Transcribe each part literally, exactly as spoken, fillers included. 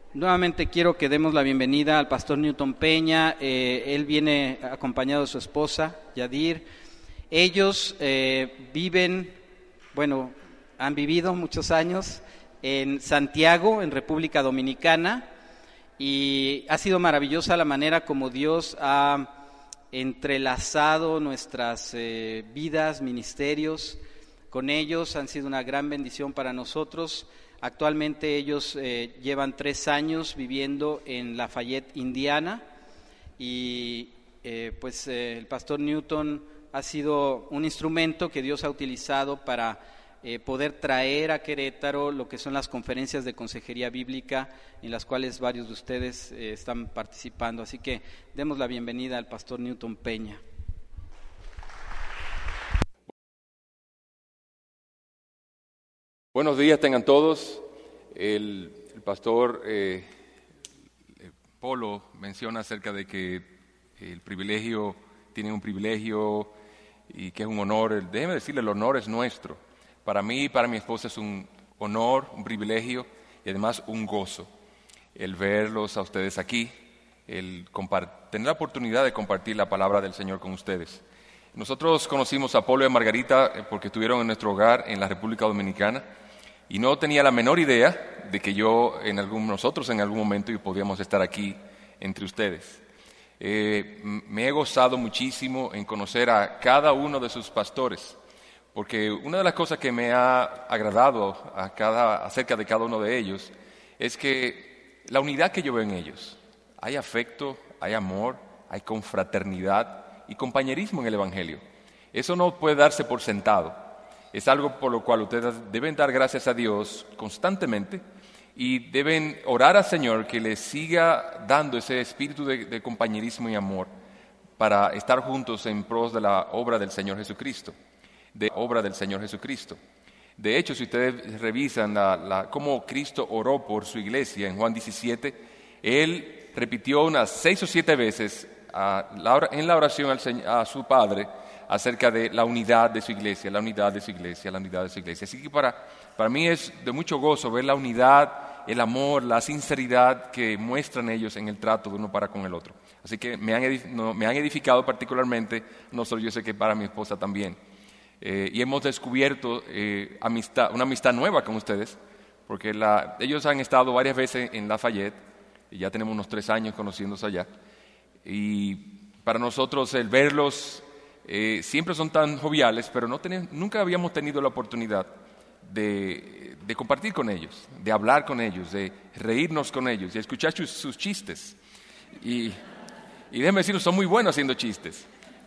Nuevamente quiero que demos la bienvenida al pastor Newton Peña. Eh, él viene acompañado de su esposa, Yadir. Ellos eh, viven, bueno, han vivido muchos años en Santiago, en República Dominicana, y ha sido maravillosa la manera como Dios ha entrelazado nuestras eh, vidas, ministerios. Con ellos han sido una gran bendición para nosotros. Actualmente ellos eh, llevan tres años viviendo en Lafayette, Indiana, y eh, pues eh, el pastor Newton ha sido un instrumento que Dios ha utilizado para eh, poder traer a Querétaro lo que son las conferencias de consejería bíblica, en las cuales varios de ustedes eh, están participando. Así que demos la bienvenida al pastor Newton Peña. Buenos días tengan todos. El, el pastor eh, Polo menciona acerca de que el privilegio, tiene un privilegio y que es un honor. Déjeme decirle, el honor es nuestro. Para mí y para mi esposa es un honor, un privilegio y además un gozo el verlos a ustedes aquí, el compart- tener la oportunidad de compartir la palabra del Señor con ustedes. Nosotros conocimos a Polo y a Margarita porque estuvieron en nuestro hogar en la República Dominicana. Y no tenía la menor idea de que yo, en algún, nosotros en algún momento podíamos estar aquí entre ustedes. Eh, me he gozado muchísimo en conocer a cada uno de sus pastores, porque una de las cosas que me ha agradado a cada, acerca de cada uno de ellos es que la unidad que yo veo en ellos. Hay afecto, hay amor, hay confraternidad y compañerismo en el Evangelio. Eso no puede darse por sentado. Es algo por lo cual ustedes deben dar gracias a Dios constantemente y deben orar al Señor que les siga dando ese espíritu de, de compañerismo y amor para estar juntos en pros de la obra del Señor Jesucristo, de obra del Señor Jesucristo. De hecho, si ustedes revisan la, la, cómo Cristo oró por su iglesia en Juan diecisiete, Él repitió unas seis o siete veces a la, en la oración al, a su Padre acerca de la unidad de su iglesia, la unidad de su iglesia, la unidad de su iglesia. Así que para, para mí es de mucho gozo ver la unidad, el amor, la sinceridad que muestran ellos en el trato de uno para con el otro. Así que me han, edif- no, me han edificado particularmente, no solo yo sé que para mi esposa también. Eh, y hemos descubierto eh, amistad, una amistad nueva con ustedes, porque la, ellos han estado varias veces en Lafayette, y ya tenemos unos tres años conociéndose allá. Y para nosotros el verlos... Eh, siempre son tan joviales, pero no ten, nunca habíamos tenido la oportunidad de, de compartir con ellos, de hablar con ellos, de reírnos con ellos, de escuchar sus, sus chistes. Y, y déjenme decirlo, son muy buenos haciendo chistes.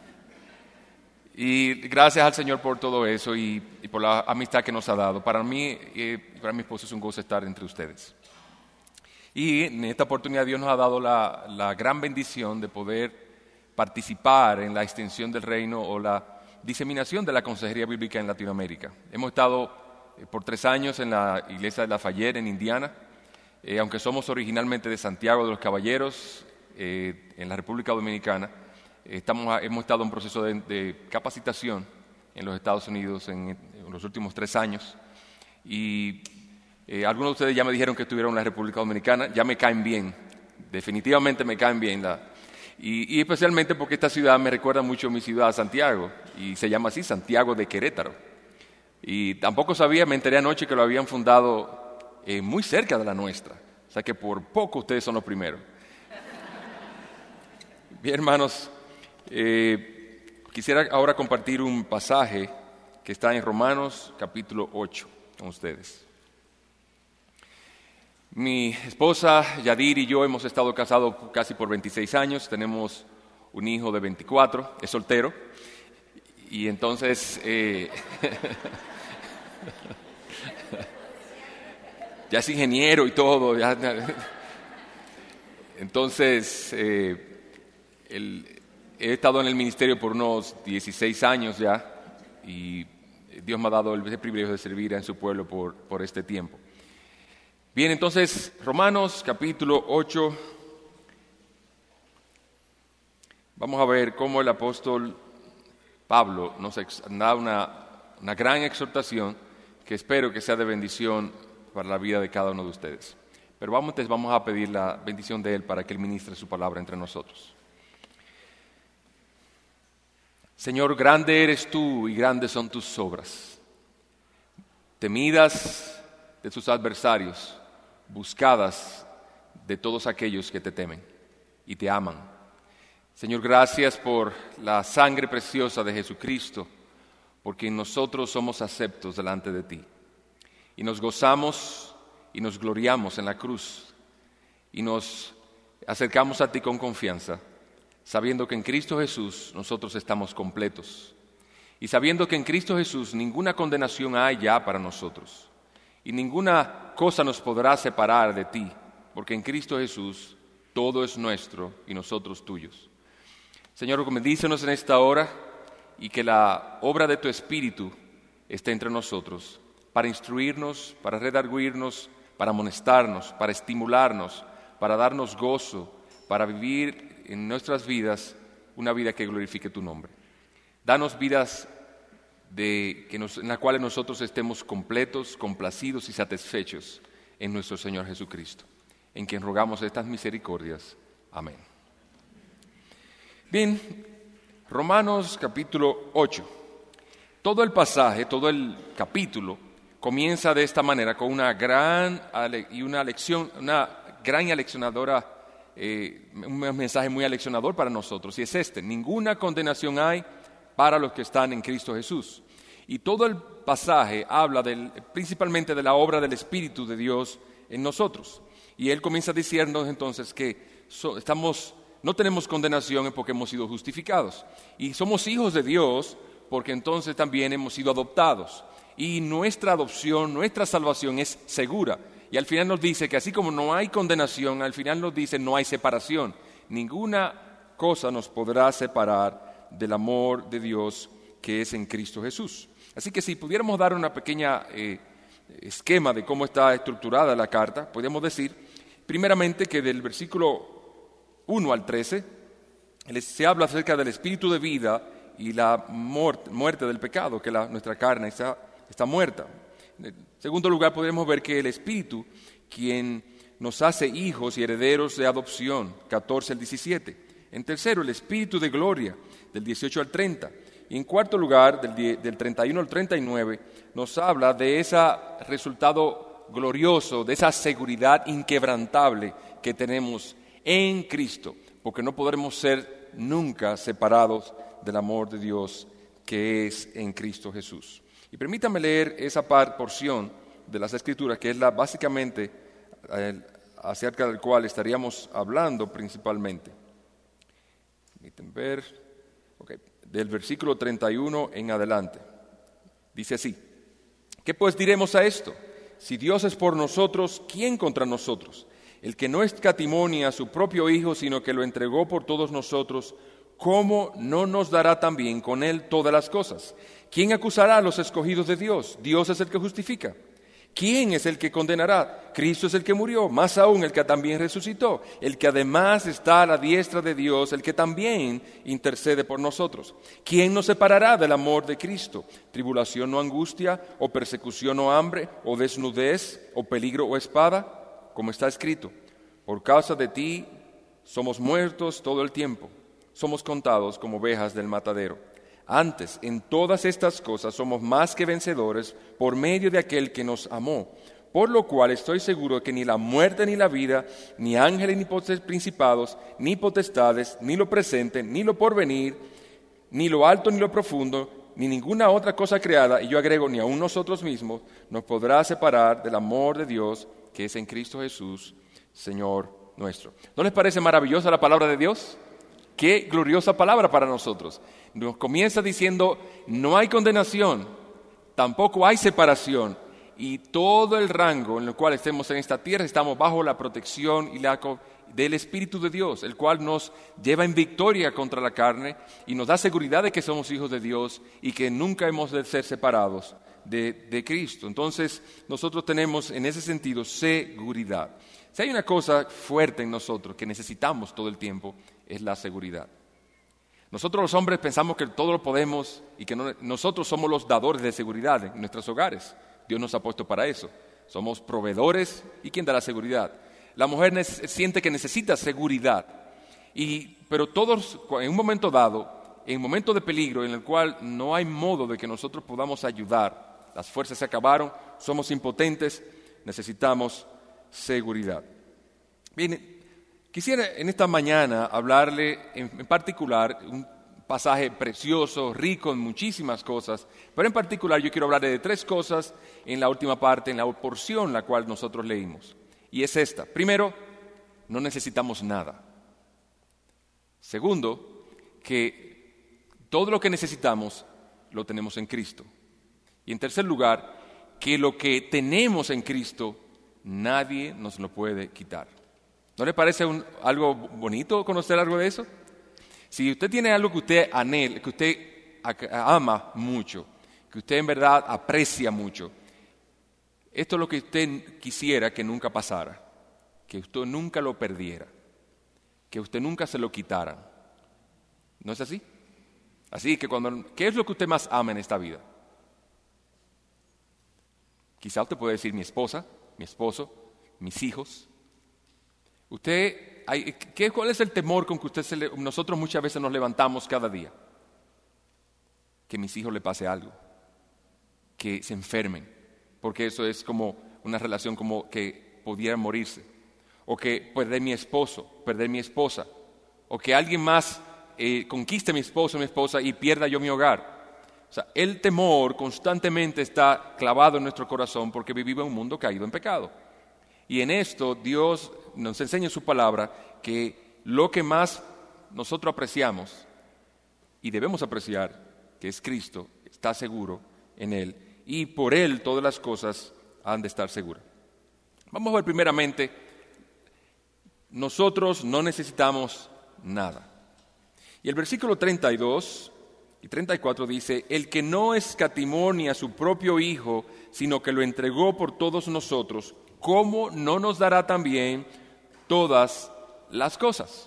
Y gracias al Señor por todo eso y, y por la amistad que nos ha dado. Para mí y eh, para mi esposo es un gozo estar entre ustedes. Y en esta oportunidad Dios nos ha dado la, la gran bendición de poder participar en la extensión del reino o la diseminación de la consejería bíblica en Latinoamérica. Hemos estado eh, por tres años en la iglesia de Lafayette, en Indiana, eh, aunque somos originalmente de Santiago de los Caballeros, eh, en la República Dominicana. Eh, estamos, hemos estado en un proceso de, de capacitación en los Estados Unidos en, en los últimos tres años y eh, algunos de ustedes ya me dijeron que estuvieron en la República Dominicana, ya me caen bien, definitivamente me caen bien la Y, y especialmente porque esta ciudad me recuerda mucho a mi ciudad, Santiago, y se llama así, Santiago de Querétaro. Y tampoco sabía, me enteré anoche que lo habían fundado eh, muy cerca de la nuestra, o sea que por poco ustedes son los primeros. Bien, hermanos, eh, quisiera ahora compartir un pasaje que está en Romanos capítulo ocho con ustedes. Mi esposa Yadir y yo hemos estado casados casi por veintiséis años, tenemos un hijo de veinticuatro, es soltero, y entonces eh, ya es ingeniero y todo, ya, entonces eh, el, he estado en el ministerio por unos dieciséis años ya, y Dios me ha dado el privilegio de servir en su pueblo por, por este tiempo. Bien, entonces, Romanos capítulo ocho, vamos a ver cómo el apóstol Pablo nos da una, una gran exhortación que espero que sea de bendición para la vida de cada uno de ustedes. Pero vamos, antes vamos a pedir la bendición de Él para que Él ministre su palabra entre nosotros. Señor, grande eres tú y grandes son tus obras, temidas de tus adversarios, buscadas de todos aquellos que te temen y te aman. Señor, gracias por la sangre preciosa de Jesucristo, porque nosotros somos aceptos delante de ti. Y nos gozamos y nos gloriamos en la cruz y nos acercamos a ti con confianza, sabiendo que en Cristo Jesús nosotros estamos completos y sabiendo que en Cristo Jesús ninguna condenación hay ya para nosotros y ninguna cosa nos podrá separar de ti, porque en Cristo Jesús todo es nuestro y nosotros tuyos. Señor, bendícenos en esta hora y que la obra de tu Espíritu esté entre nosotros para instruirnos, para redarguirnos, para amonestarnos, para estimularnos, para darnos gozo, para vivir en nuestras vidas una vida que glorifique tu nombre. Danos vidas de, que nos, en las cuales nosotros estemos completos, complacidos y satisfechos en nuestro Señor Jesucristo, en quien rogamos estas misericordias. Amén. Bien, Romanos capítulo ocho. Todo el pasaje, todo el capítulo comienza de esta manera con una gran y una lección, una gran y aleccionadora, eh, un mensaje muy aleccionador para nosotros, y es este: ninguna condenación hay para los que están en Cristo Jesús. Y todo el pasaje habla del, principalmente de la obra del Espíritu de Dios en nosotros. Y él comienza diciendo entonces que so, estamos, no tenemos condenación porque hemos sido justificados. Y somos hijos de Dios porque entonces también hemos sido adoptados. Y nuestra adopción, nuestra salvación es segura. Y al final nos dice que así como no hay condenación, al final nos dice no hay separación. Ninguna cosa nos podrá separar del amor de Dios que es en Cristo Jesús. Así que si pudiéramos dar una pequeña eh, esquema de cómo está estructurada la carta, podríamos decir primeramente que del versículo uno al trece se habla acerca del espíritu de vida y la muerte, muerte del pecado, que la, nuestra carne está, está muerta. En segundo lugar, podemos ver que el Espíritu, quien nos hace hijos y herederos de adopción, catorce al diecisiete. En tercero, el Espíritu de gloria, del dieciocho al treinta. Y en cuarto lugar, del, del treinta y uno al treinta y nueve, nos habla de ese resultado glorioso, de esa seguridad inquebrantable que tenemos en Cristo, porque no podremos ser nunca separados del amor de Dios que es en Cristo Jesús. Y permítame leer esa par, porción de las Escrituras, que es la básicamente eh, acerca del cual estaríamos hablando principalmente. Permítanme ver, okay, del versículo treinta y uno en adelante. Dice así: ¿qué pues diremos a esto? Si Dios es por nosotros, ¿quién contra nosotros? El que no escatimó ni a su propio Hijo, sino que lo entregó por todos nosotros, ¿cómo no nos dará también con Él todas las cosas? ¿Quién acusará a los escogidos de Dios? Dios es el que justifica. ¿Quién es el que condenará? Cristo es el que murió, más aún el que también resucitó, el que además está a la diestra de Dios, el que también intercede por nosotros. ¿Quién nos separará del amor de Cristo? ¿Tribulación o angustia, o persecución o hambre, o desnudez, o peligro o espada? Como está escrito: por causa de ti somos muertos todo el tiempo, somos contados como ovejas del matadero. Antes, en todas estas cosas somos más que vencedores por medio de aquel que nos amó. Por lo cual estoy seguro que ni la muerte ni la vida, ni ángeles ni principados, ni potestades, ni lo presente, ni lo porvenir, ni lo alto ni lo profundo, ni ninguna otra cosa creada, y yo agrego, ni aun nosotros mismos, nos podrá separar del amor de Dios que es en Cristo Jesús, Señor nuestro. ¿No les parece maravillosa la palabra de Dios? Qué gloriosa palabra para nosotros. Nos comienza diciendo, no hay condenación, tampoco hay separación, y todo el rango en el cual estemos en esta tierra estamos bajo la protección y la del Espíritu de Dios, el cual nos lleva en victoria contra la carne y nos da seguridad de que somos hijos de Dios y que nunca hemos de ser separados de, de Cristo. Entonces nosotros tenemos en ese sentido seguridad. Si hay una cosa fuerte en nosotros que necesitamos todo el tiempo, es la seguridad. Nosotros los hombres pensamos que todo lo podemos y que no, nosotros somos los dadores de seguridad en nuestros hogares. Dios nos ha puesto para eso. Somos proveedores y ¿quién da la seguridad? La mujer nece- siente que necesita seguridad. Y, pero todos, en un momento dado, en un momento de peligro en el cual no hay modo de que nosotros podamos ayudar, las fuerzas se acabaron, somos impotentes, necesitamos seguridad. Bien, quisiera en esta mañana hablarle en, en particular un pasaje precioso, rico en muchísimas cosas, pero en particular yo quiero hablarle de tres cosas en la última parte, en la porción la cual nosotros leímos. Y es esta. Primero, no necesitamos nada. Segundo, que todo lo que necesitamos lo tenemos en Cristo. Y en tercer lugar, que lo que tenemos en Cristo nadie nos lo puede quitar. ¿No le parece un, algo bonito conocer algo de eso? Si usted tiene algo que usted anhela, que usted ama mucho, que usted en verdad aprecia mucho, esto es lo que usted quisiera que nunca pasara, que usted nunca lo perdiera, que usted nunca se lo quitara. ¿No es así? Así que cuando, ¿qué es lo que usted más ama en esta vida? Quizá usted puede decir mi esposa, mi esposo, mis hijos. Usted, hay, ¿qué, ¿cuál es el temor con que usted se le, nosotros muchas veces nos levantamos cada día? Que a mis hijos le pase algo, que se enfermen, porque eso es como una relación como que pudieran morirse, o que perder mi esposo, perder mi esposa, o que alguien más eh, conquiste a mi esposo o mi esposa y pierda yo mi hogar. O sea, el temor constantemente está clavado en nuestro corazón porque vivimos en un mundo caído en pecado. Y en esto Dios nos enseña en su palabra que lo que más nosotros apreciamos y debemos apreciar, que es Cristo, está seguro en Él y por Él todas las cosas han de estar seguras. Vamos a ver primeramente, nosotros no necesitamos nada. Y el versículo treinta y dos y treinta y cuatro dice, el que no escatimó ni a su propio Hijo, sino que lo entregó por todos nosotros, ¿cómo no nos dará también todas las cosas?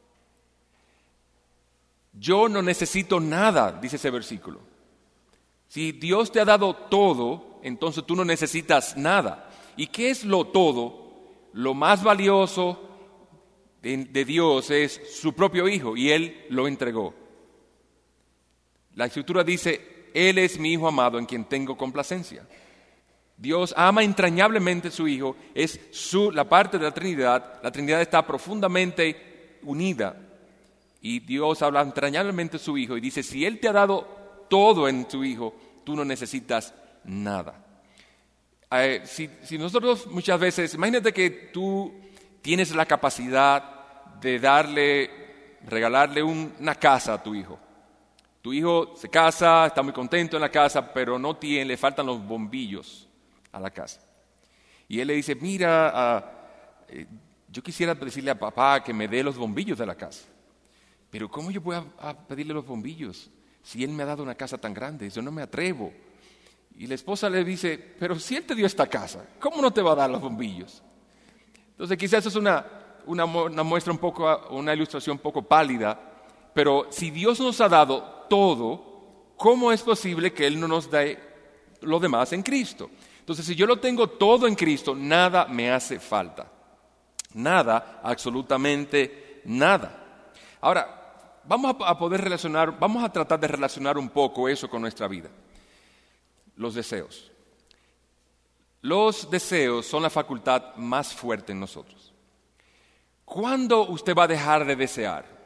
Yo no necesito nada, dice ese versículo. Si Dios te ha dado todo, entonces tú no necesitas nada. ¿Y qué es lo todo? Lo más valioso de, de Dios es su propio Hijo, y Él lo entregó. La Escritura dice, Él es mi Hijo amado en quien tengo complacencia. Dios ama entrañablemente a su Hijo, es su, la parte de la Trinidad, la Trinidad está profundamente unida y Dios habla entrañablemente de su Hijo y dice, si Él te ha dado todo en su Hijo, tú no necesitas nada. Eh, si, si nosotros muchas veces, imagínate que tú tienes la capacidad de darle, regalarle un, una casa a tu hijo. Tu hijo se casa, está muy contento en la casa, pero no tiene, le faltan los bombillos a la casa. Y él le dice, mira, uh, eh, yo quisiera decirle a papá que me dé los bombillos de la casa. Pero ¿cómo yo voy a, a pedirle los bombillos si él me ha dado una casa tan grande? Yo no me atrevo. Y la esposa le dice, pero si él te dio esta casa, ¿cómo no te va a dar los bombillos? Entonces quizás eso es una, una, una muestra un poco, una ilustración un poco pálida, pero si Dios nos ha dado todo, ¿cómo es posible que Él no nos dé lo demás en Cristo? Entonces, si yo lo tengo todo en Cristo, nada me hace falta. Nada, absolutamente nada. Ahora, vamos a poder relacionar, vamos a tratar de relacionar un poco eso con nuestra vida. Los deseos. Los deseos son la facultad más fuerte en nosotros. ¿Cuándo usted va a dejar de desear?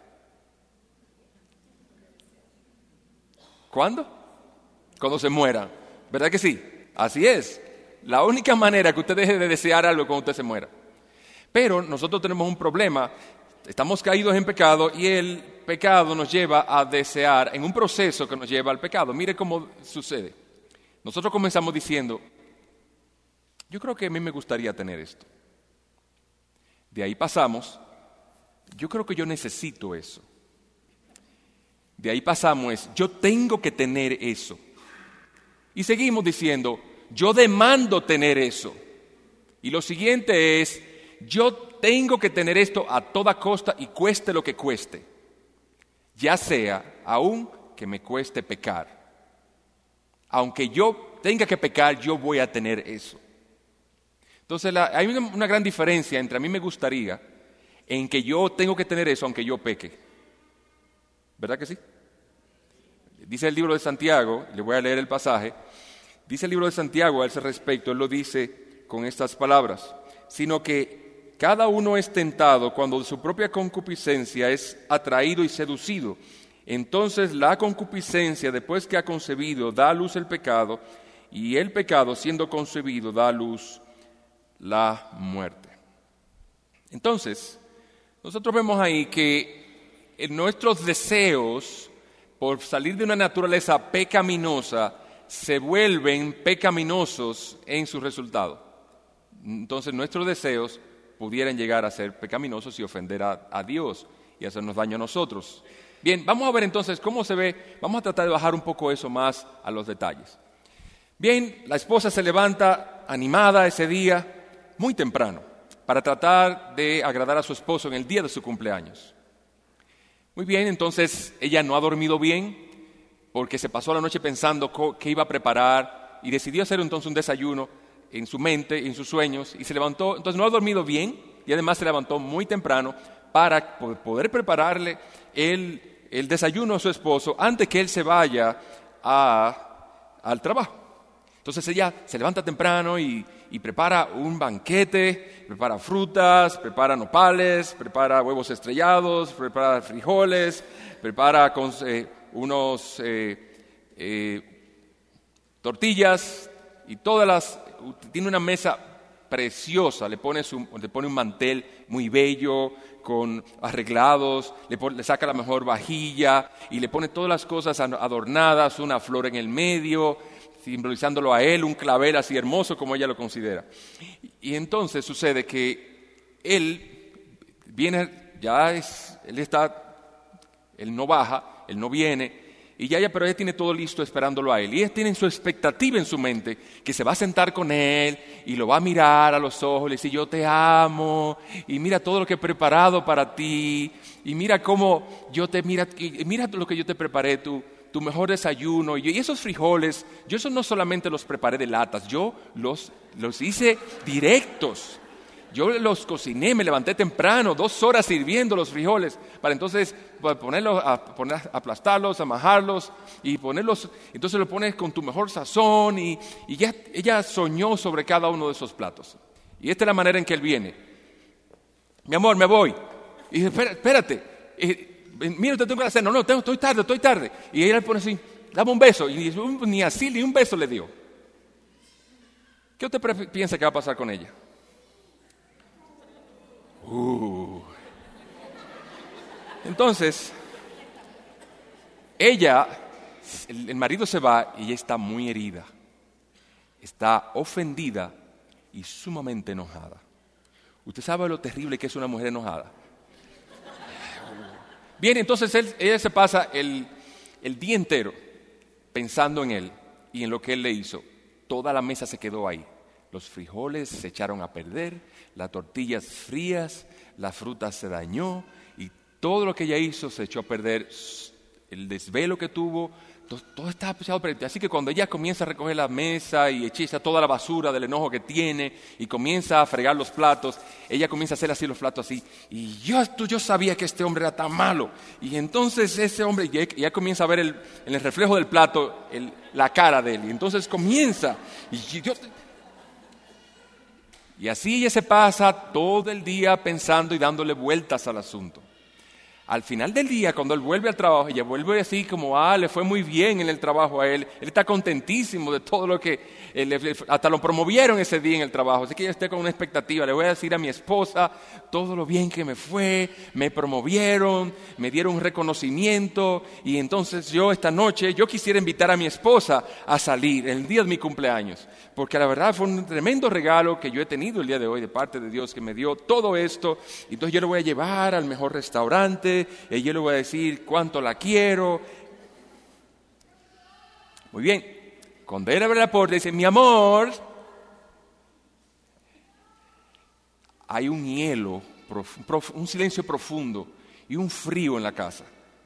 ¿Cuándo? Cuando se muera. ¿Verdad que sí? Así es. La única manera que usted deje de desear algo es cuando usted se muera. Pero nosotros tenemos un problema. Estamos caídos en pecado y el pecado nos lleva a desear en un proceso que nos lleva al pecado. Mire cómo sucede. Nosotros comenzamos diciendo, yo creo que a mí me gustaría tener esto. De ahí pasamos, yo creo que yo necesito eso. De ahí pasamos es, yo tengo que tener eso. Y seguimos diciendo, yo demando tener eso. Y lo siguiente es, yo tengo que tener esto a toda costa y cueste lo que cueste. Ya sea, aun que me cueste pecar. Aunque yo tenga que pecar, yo voy a tener eso. Entonces la, hay una, una gran diferencia entre a mí me gustaría en que yo tengo que tener eso aunque yo peque. ¿Verdad que sí? Dice el libro de Santiago, le voy a leer el pasaje, dice el libro de Santiago a ese respecto, él lo dice con estas palabras, sino que cada uno es tentado cuando de su propia concupiscencia es atraído y seducido. Entonces la concupiscencia, después que ha concebido, da a luz el pecado, y el pecado, siendo concebido, da a luz la muerte. Entonces, nosotros vemos ahí que en nuestros deseos por salir de una naturaleza pecaminosa se vuelven pecaminosos en su resultado. Entonces nuestros deseos pudieran llegar a ser pecaminosos y ofender a, a Dios y hacernos daño a nosotros. Bien, vamos a ver entonces cómo se ve, vamos a tratar de bajar un poco eso más a los detalles. Bien, la esposa se levanta animada ese día, muy temprano, para tratar de agradar a su esposo en el día de su cumpleaños. Muy bien, entonces ella no ha dormido bien porque se pasó la noche pensando qué iba a preparar y decidió hacer entonces un desayuno en su mente, en sus sueños, y se levantó, entonces no ha dormido bien y además se levantó muy temprano para poder prepararle el, el desayuno a su esposo antes que él se vaya a, al trabajo. Entonces ella se levanta temprano y, y prepara un banquete, prepara frutas, prepara nopales, prepara huevos estrellados, prepara frijoles, prepara con, eh, unos eh, eh, tortillas y todas las... Tiene una mesa preciosa, le pone, su, le pone un mantel muy bello, con arreglados, le, pone, le saca la mejor vajilla y le pone todas las cosas adornadas, una flor en el medio, simbolizándolo a él, un clavel así hermoso como ella lo considera. Y entonces sucede que él viene, ya es, él está, él no baja, él no viene, y ya, ya, pero ella tiene todo listo esperándolo a él. Y ella tiene su expectativa en su mente, que se va a sentar con él y lo va a mirar a los ojos, le dice, yo te amo, y mira todo lo que he preparado para ti, y mira cómo yo te, mira, y mira lo que yo te preparé, tú. Tu mejor desayuno, y esos frijoles, yo esos no solamente los preparé de latas, yo los, los hice directos, yo los cociné, me levanté temprano, dos horas sirviendo los frijoles, para entonces ponerlos, a, poner, aplastarlos, amajarlos, y ponerlos, entonces lo pones con tu mejor sazón, y, y ya, ella soñó sobre cada uno de esos platos, y esta es la manera en que él viene, mi amor, me voy, y dice, espérate, espérate, eh, mira, te tengo que hacer, no, no, tengo, estoy tarde, estoy tarde. Y ella le pone así, dame un beso. Y ni así, ni un beso le dio. ¿Qué usted pre- piensa que va a pasar con ella? Uh. Entonces, ella, el, el marido se va y ella está muy herida. Está ofendida y sumamente enojada. ¿Usted sabe lo terrible que es una mujer enojada? Bien, entonces él, ella se pasa el, el día entero pensando en él y en lo que él le hizo. Toda la mesa se quedó ahí. Los frijoles se echaron a perder, las tortillas frías, la fruta se dañó y todo lo que ella hizo se echó a perder. El desvelo que tuvo, todo, todo estaba echado a perder. Así que cuando ella comienza a recoger la mesa y echa toda la basura del enojo que tiene y comienza a fregar los platos, ella comienza a hacer así los platos así. Y yo, yo sabía que este hombre era tan malo. Y entonces ese hombre, ya, ya comienza a ver el, en el reflejo del plato el, la cara de él. Y entonces comienza. Y, yo, y así ella se pasa todo el día pensando y dándole vueltas al asunto. Al final del día, cuando él vuelve al trabajo, ella vuelve así como, ah, le fue muy bien en el trabajo a él. Él está contentísimo de todo lo que, él, hasta lo promovieron ese día en el trabajo. Así que ella está con una expectativa. Le voy a decir a mi esposa todo lo bien que me fue, me promovieron, me dieron un reconocimiento. Y entonces yo esta noche, yo quisiera invitar a mi esposa a salir el día de mi cumpleaños. Porque la verdad fue un tremendo regalo que yo he tenido el día de hoy de parte de Dios que me dio todo esto. Entonces yo le voy a llevar al mejor restaurante. Y yo le voy a decir cuánto la quiero. Muy bien. Cuando él abre la puerta dice, mi amor, hay un hielo, un silencio profundo y un frío en la casa.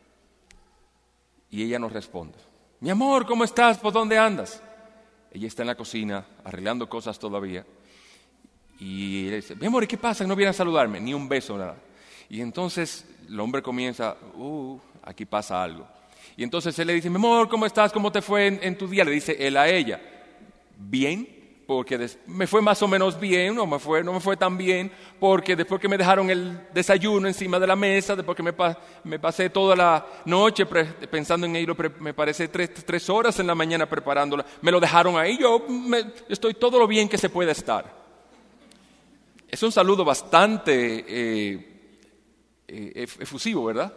Y ella no responde. Mi amor, ¿cómo estás? ¿Por dónde andas? Ella está en la cocina arreglando cosas todavía. Y él dice, mi amor, ¿y qué pasa? ¿No viene a saludarme? Ni un beso, nada. Y entonces el hombre comienza, uh, aquí pasa algo. Y entonces él le dice, mi amor, ¿cómo estás? ¿Cómo te fue en, en tu día? Le dice él a ella, bien, porque des- me fue más o menos bien, no me fue, no me fue tan bien, porque después que me dejaron el desayuno encima de la mesa, después que me, pa- me pasé toda la noche pre- pensando en ello, pre- me parece tres, tres horas en la mañana preparándola, me lo dejaron ahí, yo me, estoy todo lo bien que se puede estar. Es un saludo bastante eh, eh, efusivo, ¿verdad?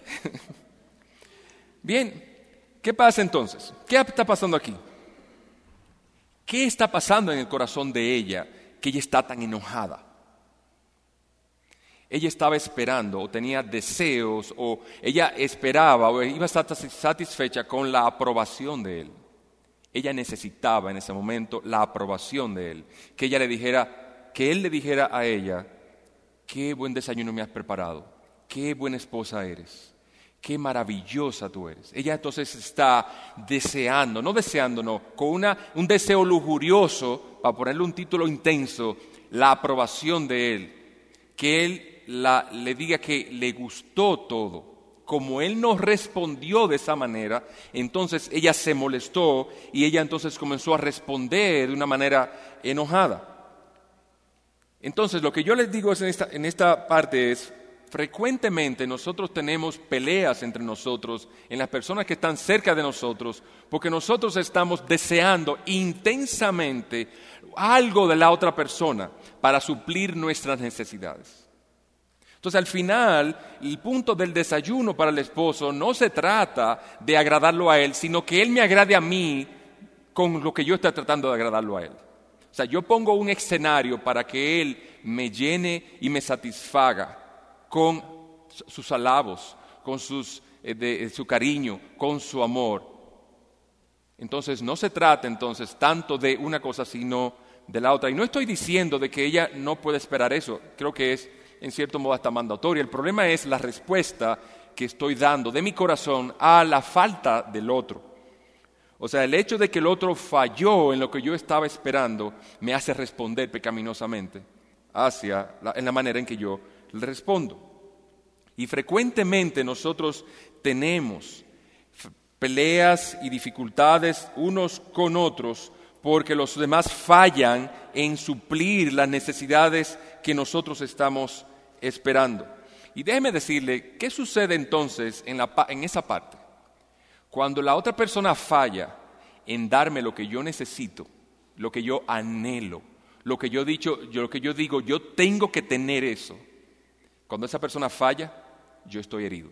Bien, ¿qué pasa entonces? ¿Qué está pasando aquí? ¿Qué está pasando en el corazón de ella que ella está tan enojada? Ella estaba esperando o tenía deseos o ella esperaba o iba a estar satisfecha con la aprobación de él. Ella necesitaba en ese momento la aprobación de él, que ella le dijera, que él le dijera a ella, qué buen desayuno me has preparado, qué buena esposa eres, qué maravillosa tú eres. Ella entonces está deseando, no deseando, no, con una, un deseo lujurioso, para ponerle un título intenso, la aprobación de él, que él la, le diga que le gustó todo. Como él no respondió de esa manera, entonces ella se molestó y ella entonces comenzó a responder de una manera enojada. Entonces lo que yo les digo es en, esta, en esta parte es, frecuentemente nosotros tenemos peleas entre nosotros, en las personas que están cerca de nosotros, porque nosotros estamos deseando intensamente algo de la otra persona para suplir nuestras necesidades. Entonces, al final, el punto del desayuno para el esposo no se trata de agradarlo a él, sino que él me agrade a mí con lo que yo estoy tratando de agradarlo a él. O sea, yo pongo un escenario para que él me llene y me satisfaga con sus alabos, con sus, eh, de, su cariño, con su amor. Entonces, no se trata entonces tanto de una cosa, sino de la otra. Y no estoy diciendo de que ella no puede esperar eso, creo que es en cierto modo hasta mandatoria. El problema es la respuesta que estoy dando de mi corazón a la falta del otro. O sea, el hecho de que el otro falló en lo que yo estaba esperando me hace responder pecaminosamente hacia la, en la manera en que yo le respondo. Y frecuentemente nosotros tenemos peleas y dificultades unos con otros porque los demás fallan en suplir las necesidades que nosotros estamos esperando. Y déjeme decirle, ¿qué sucede entonces en, la, en esa parte? Cuando la otra persona falla en darme lo que yo necesito, lo que yo anhelo, lo que yo, he dicho, yo, lo que yo digo, yo tengo que tener eso. Cuando esa persona falla, yo estoy herido.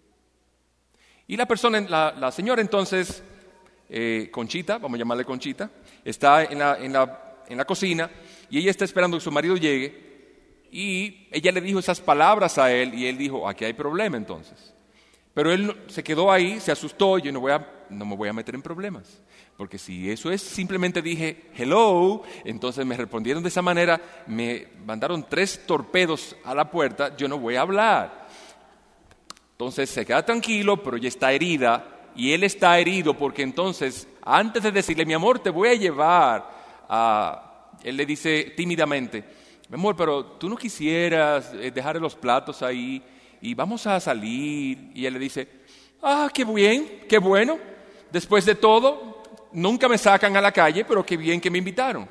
Y la persona, la, la señora entonces, eh, Conchita, vamos a llamarle Conchita, está en la, en, la, en la cocina y ella está esperando que su marido llegue. Y ella le dijo esas palabras a él y él dijo, aquí hay problema entonces. Pero él se quedó ahí, se asustó, y yo no, voy a, no me voy a meter en problemas. Porque si eso es, simplemente dije, hello, entonces me respondieron de esa manera, me mandaron tres torpedos a la puerta, yo no voy a hablar. Entonces se queda tranquilo, pero ella está herida, y él está herido porque entonces, antes de decirle, mi amor, te voy a llevar a... Él le dice tímidamente, mi amor, pero tú no quisieras dejar los platos ahí y vamos a salir. Y él le dice, ah, qué bien, qué bueno. Después de todo, nunca me sacan a la calle, pero qué bien que me invitaron.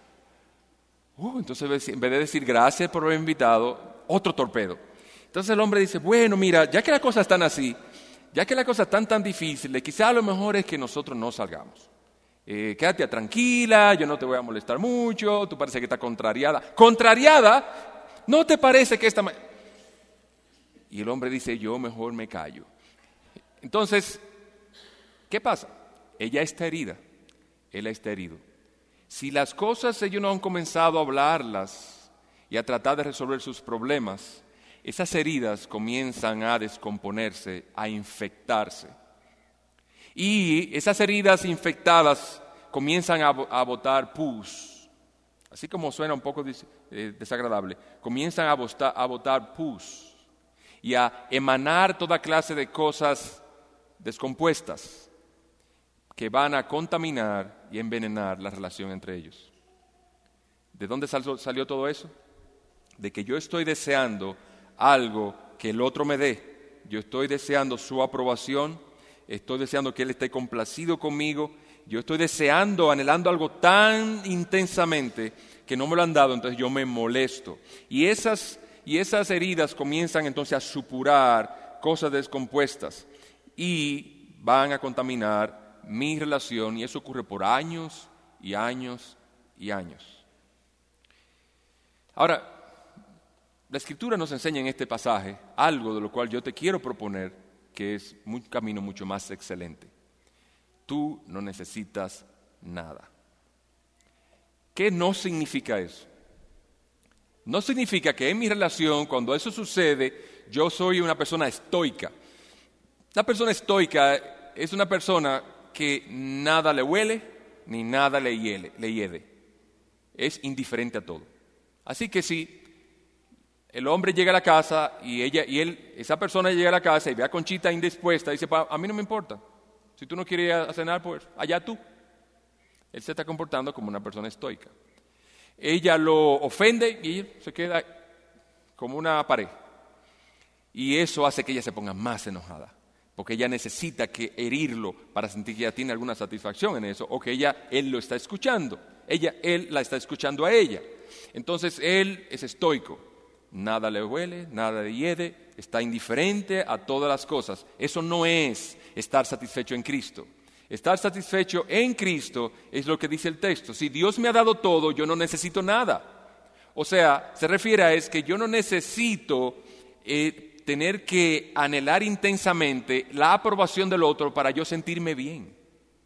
Uh, entonces, en vez de decir gracias por haberme invitado, otro torpedo. Entonces el hombre dice, bueno, mira, ya que las cosas están así, ya que las cosas están tan difíciles, quizá lo mejor es que nosotros no salgamos. Eh, quédate tranquila, yo no te voy a molestar mucho, tú parece que estás contrariada. ¿Contrariada? ¿No te parece que esta... Ma-? Y el hombre dice, yo mejor me callo. Entonces, ¿qué pasa? Ella está herida, él está herido. Si las cosas ellos no han comenzado a hablarlas y a tratar de resolver sus problemas, esas heridas comienzan a descomponerse, a infectarse. Y esas heridas infectadas comienzan a, a botar pus, así como suena un poco des, eh, desagradable, comienzan a, botar, a botar pus y a emanar toda clase de cosas descompuestas que van a contaminar y envenenar la relación entre ellos. ¿De dónde salió, salió todo eso? De que yo estoy deseando algo que el otro me dé. Yo estoy deseando su aprobación, estoy deseando que él esté complacido conmigo, yo estoy deseando, anhelando algo tan intensamente que no me lo han dado, entonces yo me molesto. Y esas, y esas heridas comienzan entonces a supurar cosas descompuestas y van a contaminar mi relación, y eso ocurre por años y años y años. Ahora, la Escritura nos enseña en este pasaje algo de lo cual yo te quiero proponer, que es un camino mucho más excelente. Tú no necesitas nada. ¿Qué no significa eso? No significa que en mi relación, cuando eso sucede, yo soy una persona estoica. La persona estoica es una persona que nada le huele ni nada le hiele, le hiede. Es indiferente a todo. Así que si el hombre llega a la casa y ella y él, esa persona llega a la casa y ve a Conchita indispuesta y dice, a mí no me importa. Si tú no quieres ir a cenar, pues allá tú. Él se está comportando como una persona estoica. Ella lo ofende y él se queda como una pared. Y eso hace que ella se ponga más enojada, porque ella necesita que herirlo para sentir que ella tiene alguna satisfacción en eso, o que ella, él lo está escuchando. Ella, él la está escuchando a ella. Entonces él es estoico. Nada le huele, nada le hiede, está indiferente a todas las cosas. Eso no es estar satisfecho en Cristo. Estar satisfecho en Cristo es lo que dice el texto. Si Dios me ha dado todo, yo no necesito nada. O sea, se refiere a es que yo no necesito eh, tener que anhelar intensamente la aprobación del otro para yo sentirme bien.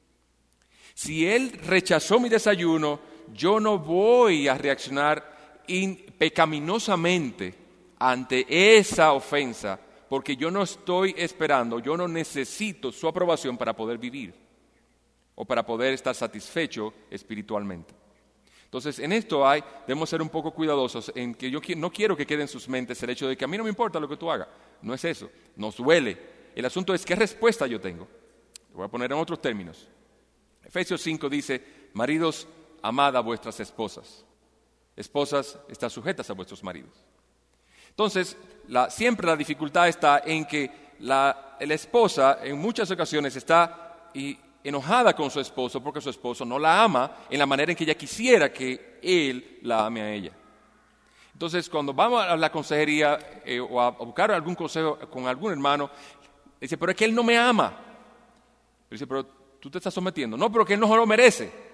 Si Él rechazó mi desayuno, yo no voy a reaccionar pecaminosamente ante esa ofensa, porque yo no estoy esperando, yo no necesito su aprobación para poder vivir o para poder estar satisfecho espiritualmente. Entonces, en esto hay, debemos ser un poco cuidadosos en que yo no quiero que quede en sus mentes el hecho de que a mí no me importa lo que tú hagas. No es eso, nos duele. El asunto es qué respuesta yo tengo. Lo voy a poner en otros términos. Efesios cinco dice, maridos, amad a vuestras esposas. Esposas, están sujetas a vuestros maridos. Entonces, la, siempre la dificultad está en que la, la esposa en muchas ocasiones está y, enojada con su esposo porque su esposo no la ama en la manera en que ella quisiera que él la ame a ella. Entonces, cuando vamos a la consejería eh, o a buscar algún consejo con algún hermano, dice, pero es que él no me ama. Dice, pero tú te estás sometiendo. No, pero que él no lo merece.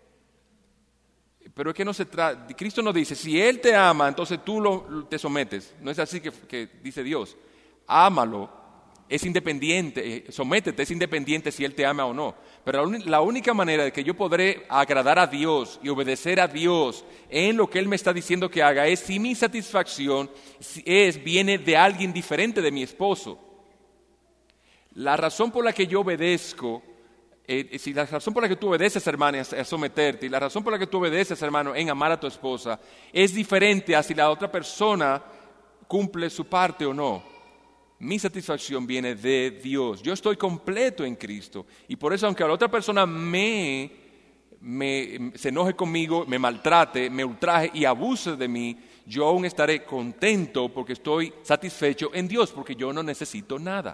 Pero es que no se trata, Cristo nos dice, si Él te ama, entonces tú lo, te sometes. No es así que, que dice Dios. Ámalo, es independiente, sométete, es independiente si Él te ama o no. Pero la, la única manera de que yo podré agradar a Dios y obedecer a Dios en lo que Él me está diciendo que haga es si mi satisfacción es, viene de alguien diferente de mi esposo. La razón por la que yo obedezco, Eh, si la razón por la que tú obedeces, hermano, es someterte, y la razón por la que tú obedeces, hermano, en amar a tu esposa, es diferente a si la otra persona cumple su parte o no. Mi satisfacción viene de Dios. Yo estoy completo en Cristo, y por eso, aunque la otra persona me, me se enoje conmigo, me maltrate, me ultraje y abuse de mí, yo aún estaré contento porque estoy satisfecho en Dios, porque yo no necesito nada.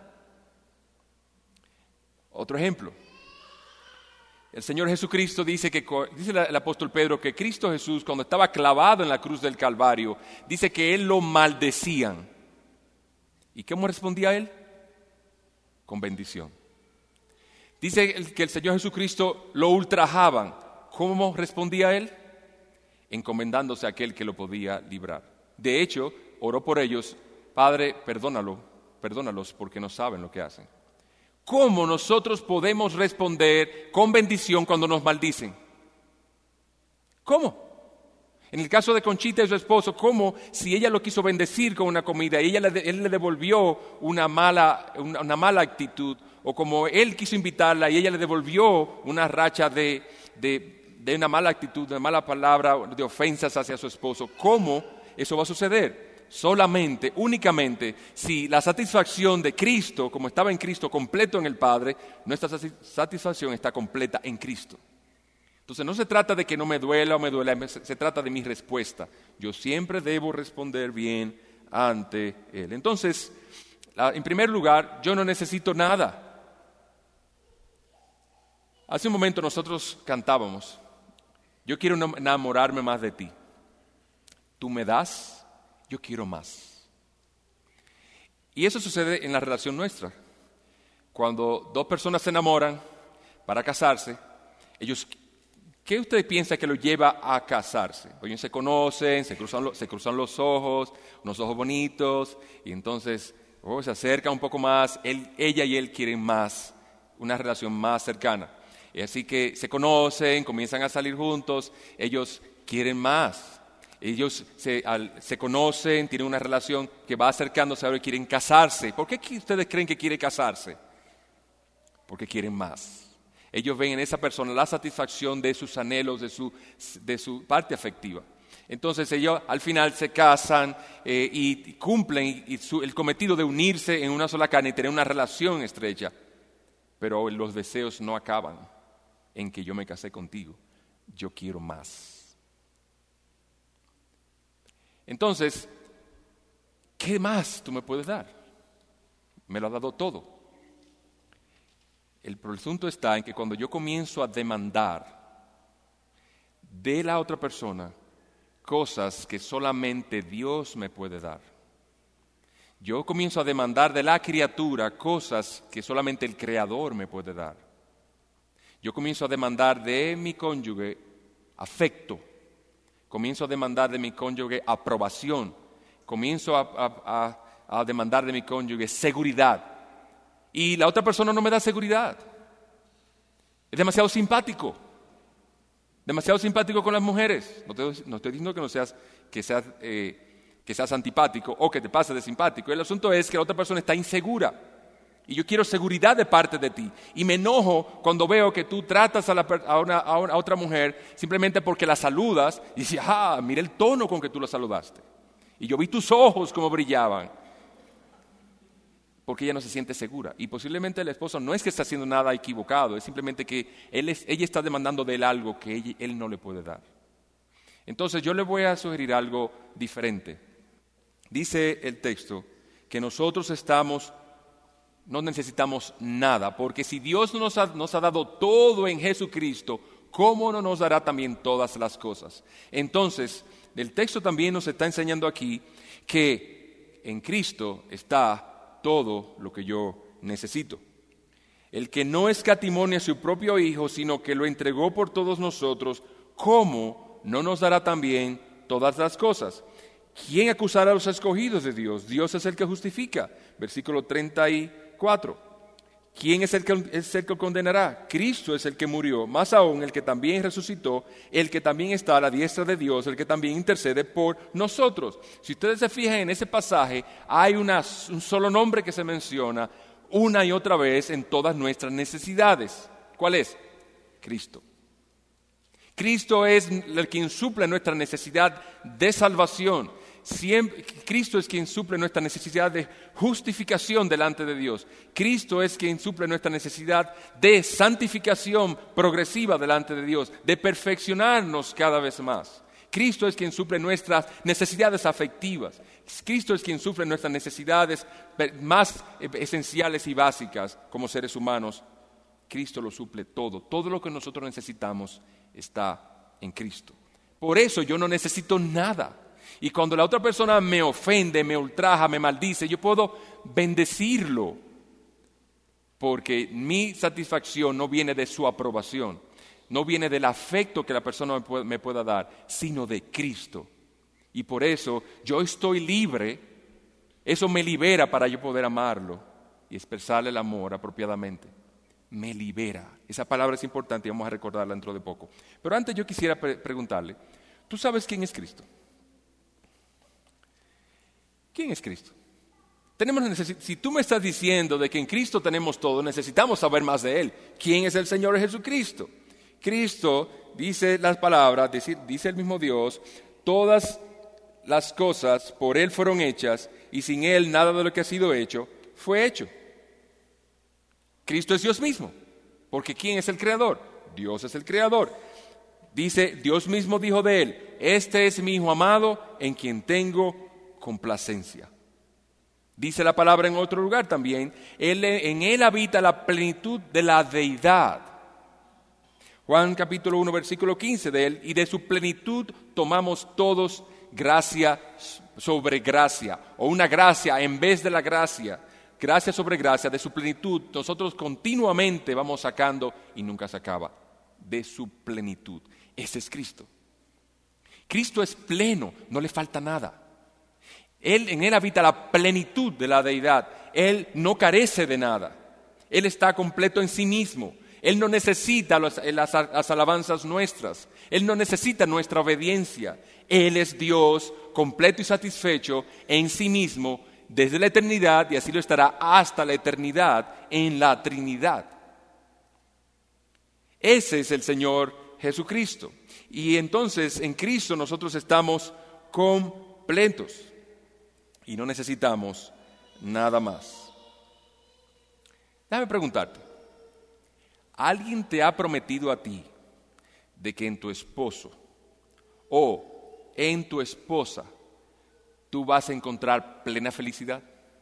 Otro ejemplo. El Señor Jesucristo dice, que, dice el apóstol Pedro que Cristo Jesús, cuando estaba clavado en la cruz del Calvario, dice que Él lo maldecían. ¿Y cómo respondía Él? Con bendición. Dice que el Señor Jesucristo lo ultrajaban. ¿Cómo respondía Él? Encomendándose a aquel que lo podía librar. De hecho, oró por ellos, Padre, perdónalo, perdónalos porque no saben lo que hacen. ¿Cómo nosotros podemos responder con bendición cuando nos maldicen? ¿Cómo? En el caso de Conchita y su esposo, ¿cómo si ella lo quiso bendecir con una comida y ella le, él le devolvió una mala, una, una mala actitud? O como él quiso invitarla y ella le devolvió una racha de, de, de una mala actitud, de una mala palabra, de ofensas hacia su esposo. ¿Cómo eso va a suceder? Solamente, únicamente, si la satisfacción de Cristo, como estaba en Cristo, completo en el Padre, nuestra satisfacción está completa en Cristo. Entonces no se trata de que no me duela o me duela, se, se trata de mi respuesta. Yo siempre debo responder bien ante Él. Entonces, la, en primer lugar, yo no necesito nada. Hace un momento nosotros cantábamos, yo quiero enamorarme más de ti. Tú me das, yo quiero más. Y eso sucede en la relación nuestra. Cuando dos personas se enamoran para casarse, ellos, ¿qué usted piensa que los lleva a casarse? Ellos se conocen, se cruzan, se cruzan los ojos, unos ojos bonitos, y entonces oh, se acercan un poco más, él, ella y él quieren más, una relación más cercana. Y así que se conocen, comienzan a salir juntos, ellos quieren más. Ellos se, al, se conocen, tienen una relación que va acercándose, ahora quieren casarse. ¿Por qué ustedes creen que quiere casarse? Porque quieren más. Ellos ven en esa persona la satisfacción de sus anhelos, de su, de su parte afectiva. Entonces ellos al final se casan eh, y cumplen y, y su, el cometido de unirse en una sola carne y tener una relación estrecha. Pero los deseos no acaban en que yo me casé contigo. Yo quiero más. Entonces, ¿qué más tú me puedes dar? Me lo has dado todo. El asunto está en que cuando yo comienzo a demandar de la otra persona cosas que solamente Dios me puede dar, yo comienzo a demandar de la criatura cosas que solamente el Creador me puede dar, yo comienzo a demandar de mi cónyuge afecto, comienzo a demandar de mi cónyuge aprobación, comienzo a, a, a, a demandar de mi cónyuge seguridad. Y la otra persona no me da seguridad. Es demasiado simpático. Demasiado simpático con las mujeres. No, te, no estoy diciendo que no seas, que seas, eh, que seas antipático o que te pases de simpático. El asunto es que la otra persona está insegura. Y yo quiero seguridad de parte de ti. Y me enojo cuando veo que tú tratas a, la, a, una, a, una, a otra mujer simplemente porque la saludas y dices, ah, mira el tono con que tú la saludaste. Y yo vi tus ojos como brillaban. Porque ella no se siente segura. Y posiblemente el esposo no es que está haciendo nada equivocado, es simplemente que él es, ella está demandando de él algo que ella, él no le puede dar. Entonces yo le voy a sugerir algo diferente. Dice el texto que nosotros estamos, no necesitamos nada, porque si Dios nos ha, nos ha dado todo en Jesucristo, ¿cómo no nos dará también todas las cosas? Entonces, el texto también nos está enseñando aquí que en Cristo está todo lo que yo necesito. El que no escatimó a su propio Hijo, sino que lo entregó por todos nosotros, ¿cómo no nos dará también todas las cosas? ¿Quién acusará a los escogidos de Dios? Dios es el que justifica. Versículo treinta y cuatro. ¿Quién es el que, es el que condenará? Cristo es el que murió, más aún el que también resucitó, el que también está a la diestra de Dios, el que también intercede por nosotros. Si ustedes se fijan en ese pasaje, hay una, un solo nombre que se menciona una y otra vez en todas nuestras necesidades. ¿Cuál es? Cristo. Cristo es el quien suple nuestra necesidad de salvación. Siempre, Cristo es quien suple nuestra necesidad de justificación delante de Dios. Cristo es quien suple nuestra necesidad de santificación progresiva delante de Dios, de perfeccionarnos cada vez más. Cristo es quien suple nuestras necesidades afectivas. Cristo es quien suple nuestras necesidades más esenciales y básicas como seres humanos. Cristo lo suple todo. Todo lo que nosotros necesitamos está en Cristo. Por eso yo no necesito nada. Y cuando la otra persona me ofende, me ultraja, me maldice, yo puedo bendecirlo, porque mi satisfacción no viene de su aprobación, no viene del afecto que la persona me pueda, me pueda dar, sino de Cristo. Y por eso yo estoy libre, eso me libera para yo poder amarlo y expresarle el amor apropiadamente. Me libera. Esa palabra es importante y vamos a recordarla dentro de poco. Pero antes yo quisiera pre- preguntarle, ¿tú sabes quién es Cristo? ¿Quién es Cristo? Tenemos necesi- si tú me estás diciendo de que en Cristo tenemos todo, necesitamos saber más de Él. ¿Quién es el Señor Jesucristo? Cristo, dice las palabras, dice, dice el mismo Dios, todas las cosas por Él fueron hechas y sin Él nada de lo que ha sido hecho fue hecho. Cristo es Dios mismo, porque ¿quién es el Creador? Dios es el Creador. Dice, Dios mismo dijo de él, este es mi Hijo amado en quien tengo complacencia. Dice la palabra en otro lugar también, él, en él habita la plenitud de la deidad. Juan capítulo uno, versículo quince de él, y de su plenitud tomamos todos gracia sobre gracia, o una gracia en vez de la gracia, gracia sobre gracia, de su plenitud, nosotros continuamente vamos sacando y nunca se acaba, de su plenitud. Ese es Cristo. Cristo es pleno, no le falta nada. Él, en Él habita la plenitud de la deidad, Él no carece de nada, Él está completo en sí mismo. Él no necesita las, las, las alabanzas nuestras. Él no necesita nuestra obediencia. Él es Dios completo y satisfecho en sí mismo desde la eternidad y así lo estará hasta la eternidad en la Trinidad. Ese es el Señor Jesucristo. Y entonces en Cristo nosotros estamos completos y no necesitamos nada más. Déjame preguntarte. ¿Alguien te ha prometido a ti de que en tu esposo o en tu esposa tú vas a encontrar plena felicidad?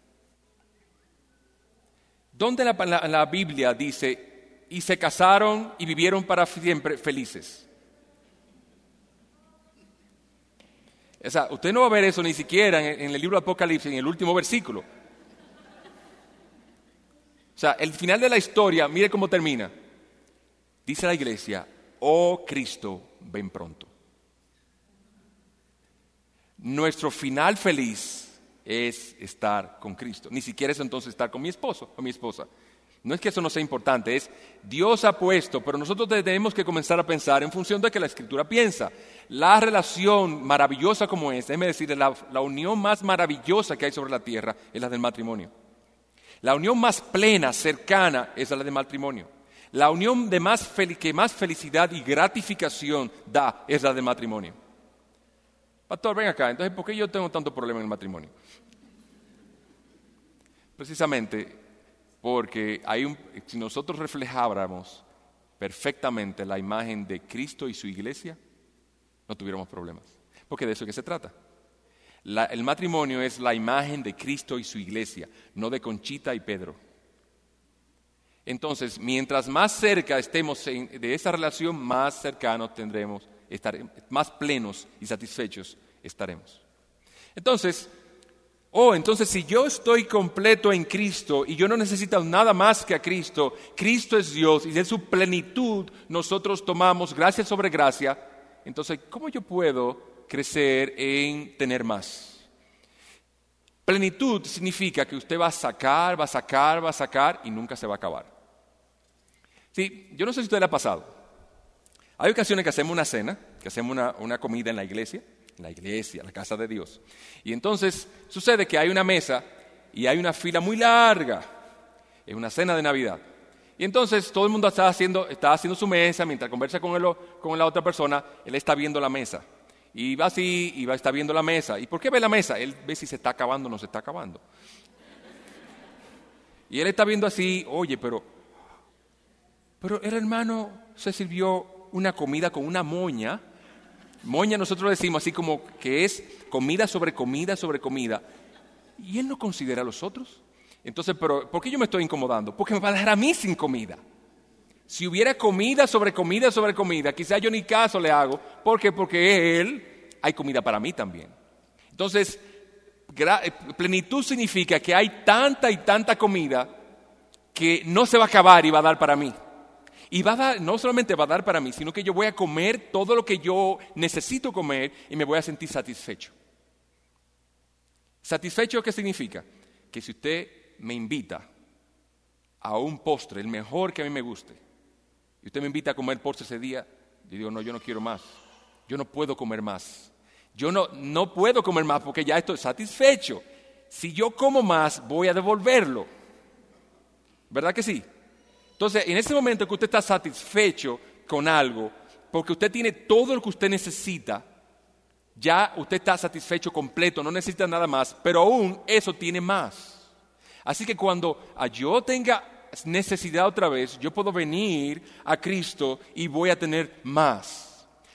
¿Dónde la, la, la Biblia dice, y se casaron y vivieron para siempre felices? O sea, usted no va a ver eso ni siquiera en, en el libro de Apocalipsis, en el último versículo. O sea, el final de la historia, mire cómo termina. Dice la iglesia, oh Cristo, ven pronto. Nuestro final feliz es estar con Cristo. Ni siquiera es entonces estar con mi esposo o mi esposa. No es que eso no sea importante, es Dios ha puesto, pero nosotros tenemos que comenzar a pensar en función de que la Escritura piensa. La relación maravillosa como es, déjeme decirle, la, la unión más maravillosa que hay sobre la tierra es la del matrimonio. La unión más plena, cercana, es la del matrimonio. La unión de más fel- que más felicidad y gratificación da es la del matrimonio. Pastor, ven acá, entonces, ¿por qué yo tengo tanto problema en el matrimonio? Precisamente porque hay un, si nosotros reflejáramos perfectamente la imagen de Cristo y su iglesia, no tuviéramos problemas. Porque de eso es que se trata. La, el matrimonio es la imagen de Cristo y su iglesia, no de Conchita y Pedro. Entonces, mientras más cerca estemos en, de esa relación, más cercanos tendremos, estaremos, más plenos y satisfechos estaremos. Entonces, oh, entonces si yo estoy completo en Cristo y yo no necesito nada más que a Cristo, Cristo es Dios y de su plenitud nosotros tomamos gracia sobre gracia, entonces, ¿cómo yo puedo crecer en tener más? Plenitud significa que usted va a sacar, va a sacar, va a sacar y nunca se va a acabar. Sí, yo no sé si a usted le ha pasado. Hay ocasiones que hacemos una cena, que hacemos una, una comida en la iglesia, en la iglesia, la casa de Dios. Y entonces sucede que hay una mesa y hay una fila muy larga. Es una cena de Navidad. Y entonces todo el mundo está haciendo, está haciendo su mesa, mientras conversa con, él, con la otra persona, él está viendo la mesa. Y va así, y va, está viendo la mesa. ¿Y por qué ve la mesa? Él ve si se está acabando o no se está acabando. Y él está viendo así, oye, pero, pero el hermano se sirvió una comida con una moña. Moña nosotros decimos así como que es comida sobre comida sobre comida. Y él no considera a los otros. Entonces, pero ¿por qué yo me estoy incomodando? Porque me va a dejar a mí sin comida. Si hubiera comida sobre comida sobre comida, quizás yo ni caso le hago. ¿Por qué? Porque él, hay comida para mí también. Entonces, plenitud significa que hay tanta y tanta comida que no se va a acabar y va a dar para mí. Y va a dar, no solamente va a dar para mí, sino que yo voy a comer todo lo que yo necesito comer y me voy a sentir satisfecho. ¿Satisfecho qué significa? Que si usted me invita a un postre, el mejor que a mí me guste, y usted me invita a comer postre ese día, yo digo, no, yo no quiero más. Yo no puedo comer más. Yo no, no puedo comer más porque ya estoy satisfecho. Si yo como más, voy a devolverlo. ¿Verdad que sí? Entonces, en ese momento que usted está satisfecho con algo, porque usted tiene todo lo que usted necesita, ya usted está satisfecho completo, no necesita nada más, pero aún eso tiene más. Así que cuando yo tenga necesidad otra vez, yo puedo venir a Cristo y voy a tener más.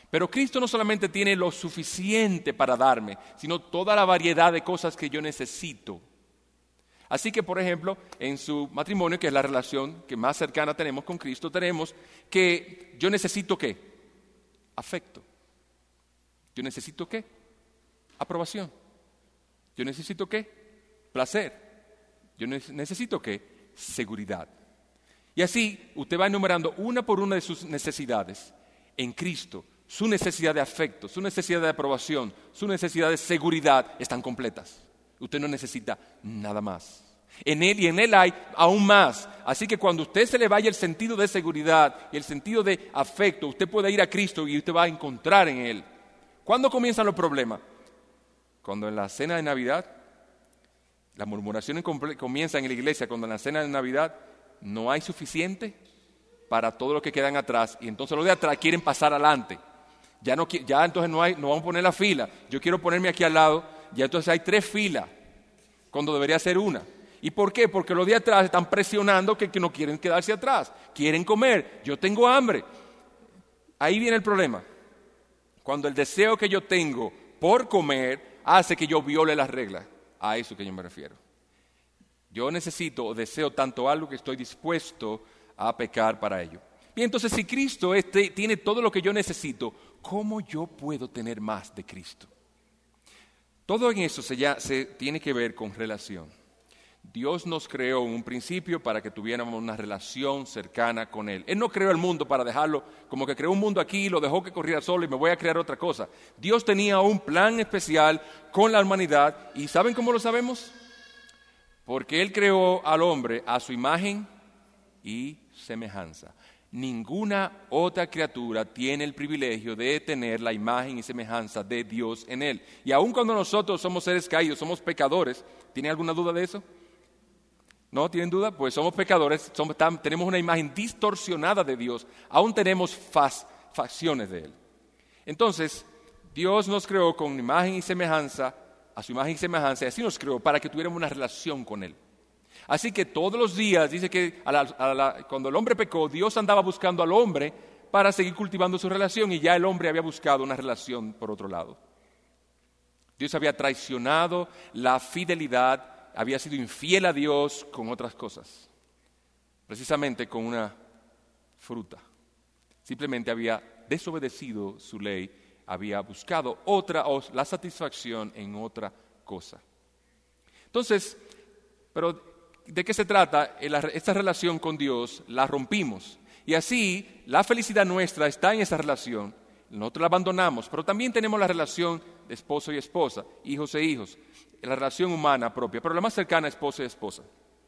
Pero Cristo no solamente tiene lo suficiente para darme, sino toda la variedad de cosas que yo necesito. Así que, por ejemplo, en su matrimonio, que es la relación que más cercana tenemos con Cristo, tenemos que yo necesito ¿qué? Afecto. Yo necesito ¿qué? Aprobación. Yo necesito ¿qué? Placer. Yo necesito ¿qué? Seguridad. Y así usted va enumerando una por una de sus necesidades en Cristo. Su necesidad de afecto, su necesidad de aprobación, su necesidad de seguridad están completas. Usted no necesita nada más. En Él y en Él hay aún más. Así que cuando usted se le vaya el sentido de seguridad y el sentido de afecto, usted puede ir a Cristo y usted va a encontrar en Él. ¿Cuándo comienzan los problemas? Cuando en la cena de Navidad, las murmuraciones comienzan en la iglesia, cuando en la cena de Navidad no hay suficiente para todos los que quedan atrás y entonces los de atrás quieren pasar adelante. Ya, no, ya entonces no, hay, no vamos a poner la fila, yo quiero ponerme aquí al lado, ya entonces hay tres filas, cuando debería ser una. ¿Y por qué? Porque los de atrás están presionando que, que no quieren quedarse atrás, quieren comer, yo tengo hambre. Ahí viene el problema, cuando el deseo que yo tengo por comer hace que yo viole las reglas, a eso que yo me refiero. Yo necesito o deseo tanto algo que estoy dispuesto a pecar para ello. Bien, entonces si Cristo este, tiene todo lo que yo necesito, ¿cómo yo puedo tener más de Cristo? Todo en eso se, ya, se tiene que ver con relación. Dios nos creó en un principio para que tuviéramos una relación cercana con Él. Él no creó el mundo para dejarlo, como que creó un mundo aquí y lo dejó que corriera solo y me voy a crear otra cosa. Dios tenía un plan especial con la humanidad y ¿saben cómo lo sabemos? Porque Él creó al hombre a su imagen y semejanza. Ninguna otra criatura tiene el privilegio de tener la imagen y semejanza de Dios en él. Y aun cuando nosotros somos seres caídos, somos pecadores, ¿tienen alguna duda de eso? ¿No tienen duda? Pues somos pecadores, somos, tenemos una imagen distorsionada de Dios, aún tenemos faz, facciones de Él. Entonces, Dios nos creó con imagen y semejanza, a su imagen y semejanza, y así nos creó para que tuviéramos una relación con Él. Así que todos los días, dice que a la, a la, cuando el hombre pecó, Dios andaba buscando al hombre para seguir cultivando su relación y ya el hombre había buscado una relación por otro lado. Dios había traicionado la fidelidad, había sido infiel a Dios con otras cosas, precisamente con una fruta. Simplemente había desobedecido su ley, había buscado otra, o la satisfacción en otra cosa. Entonces, pero ¿de qué se trata? Esta relación con Dios la rompimos y así la felicidad nuestra está en esa relación. Nosotros la abandonamos, pero también tenemos la relación de esposo y esposa, hijos e hijos, la relación humana propia, pero la más cercana esposo y esposa.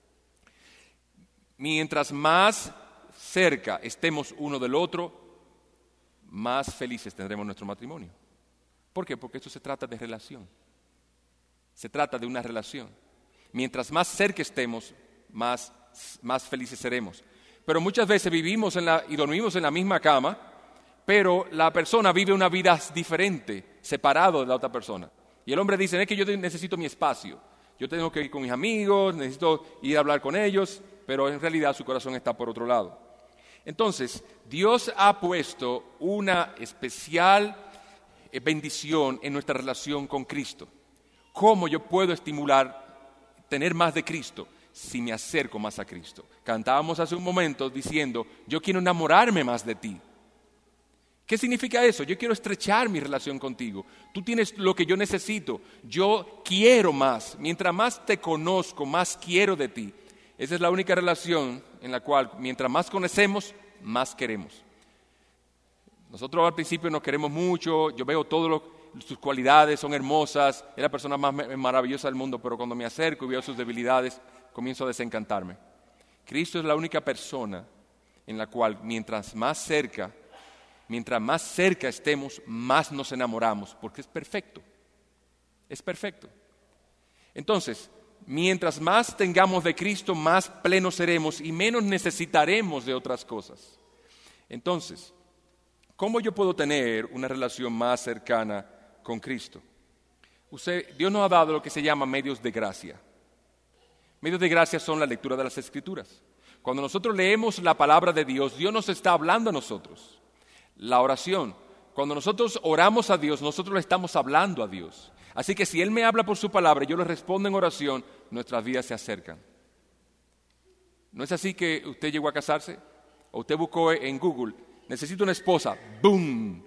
Mientras más cerca estemos uno del otro, más felices tendremos nuestro matrimonio. ¿Por qué? Porque esto se trata de relación. Se trata de una relación. Mientras más cerca estemos, más, más felices seremos. Pero muchas veces vivimos en la, y dormimos en la misma cama, pero la persona vive una vida diferente, separado de la otra persona. Y el hombre dice, es que yo necesito mi espacio. Yo tengo que ir con mis amigos, necesito ir a hablar con ellos, pero en realidad su corazón está por otro lado. Entonces, Dios ha puesto una especial bendición en nuestra relación con Cristo. ¿Cómo yo puedo estimular tener más de Cristo? Si me acerco más a Cristo. Cantábamos hace un momento diciendo, yo quiero enamorarme más de ti. ¿Qué significa eso? Yo quiero estrechar mi relación contigo. Tú tienes lo que yo necesito. Yo quiero más. Mientras más te conozco, más quiero de ti. Esa es la única relación en la cual, mientras más conocemos, más queremos. Nosotros al principio nos queremos mucho. Yo veo todo lo sus cualidades son hermosas, es la persona más maravillosa del mundo, pero cuando me acerco y veo sus debilidades, comienzo a desencantarme. Cristo es la única persona en la cual mientras más cerca, mientras más cerca estemos, más nos enamoramos, porque es perfecto, es perfecto. Entonces, mientras más tengamos de Cristo, más plenos seremos y menos necesitaremos de otras cosas. Entonces, ¿cómo yo puedo tener una relación más cercana con Cristo? Usted, Dios nos ha dado lo que se llama medios de gracia. Medios de gracia son la lectura de las Escrituras. Cuando nosotros leemos la palabra de Dios, Dios nos está hablando a nosotros. La oración. Cuando nosotros oramos a Dios, nosotros le estamos hablando a Dios. Así que si Él me habla por su palabra y yo le respondo en oración, nuestras vidas se acercan. ¿No es así que usted llegó a casarse? O usted buscó en Google, necesito una esposa, ¡boom!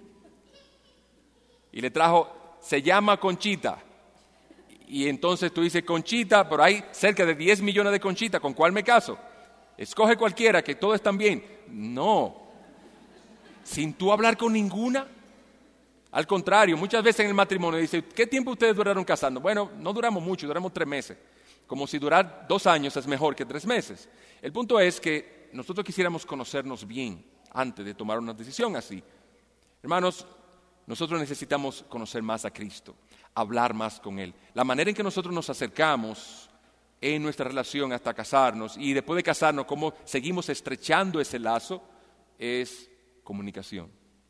Y le trajo, se llama Conchita. Y entonces tú dices, Conchita, pero hay cerca de diez millones de Conchita, ¿con cuál me caso? Escoge cualquiera, que todos están bien. No. Sin tú hablar con ninguna. Al contrario, muchas veces en el matrimonio dice, ¿qué tiempo ustedes duraron casando? Bueno, no duramos mucho, duramos tres meses. Como si durar dos años es mejor que tres meses. El punto es que nosotros quisiéramos conocernos bien antes de tomar una decisión así. Hermanos, nosotros necesitamos conocer más a Cristo, hablar más con Él. La manera en que nosotros nos acercamos en nuestra relación hasta casarnos y después de casarnos, cómo seguimos estrechando ese lazo, es comunicación.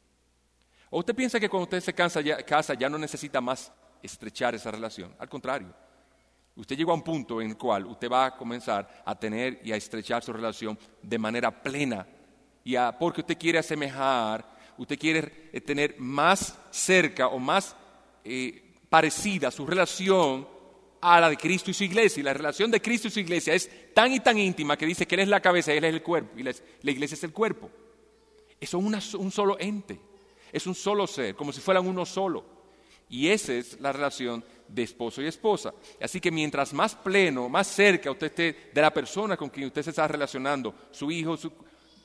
¿O usted piensa que cuando usted se casa ya, casa ya no necesita más estrechar esa relación? Al contrario, usted llegó a un punto en el cual usted va a comenzar a tener y a estrechar su relación de manera plena, y a, porque usted quiere asemejar, usted quiere eh, tener más cerca o más eh, parecida su relación a la de Cristo y su iglesia. Y la relación de Cristo y su iglesia es tan y tan íntima que dice que Él es la cabeza y Él es el cuerpo, y la, la iglesia es el cuerpo. Eso es una, un solo ente, es un solo ser, como si fueran uno solo. Y esa es la relación de esposo y esposa. Así que mientras más pleno, más cerca usted esté de la persona con quien usted se está relacionando, su hijo, su,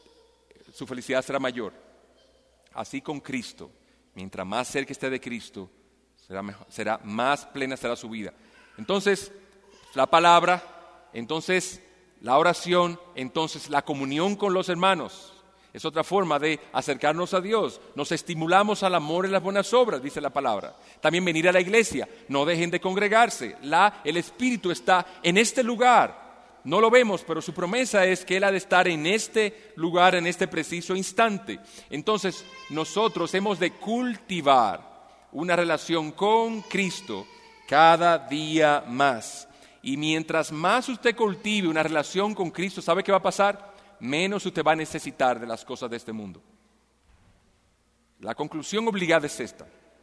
su felicidad será mayor. Así con Cristo, mientras más cerca esté de Cristo, será, mejor, será más plena será su vida. Entonces, la palabra, entonces la oración, entonces la comunión con los hermanos. Es otra forma de acercarnos a Dios. Nos estimulamos al amor y las buenas obras, dice la palabra. También venir a la iglesia. No dejen de congregarse. La, el Espíritu está en este lugar. No lo vemos, pero su promesa es que Él ha de estar en este lugar, en este preciso instante. Entonces, nosotros hemos de cultivar una relación con Cristo cada día más. Y mientras más usted cultive una relación con Cristo, ¿sabe qué va a pasar? Menos usted va a necesitar de las cosas de este mundo. La conclusión obligada es esta.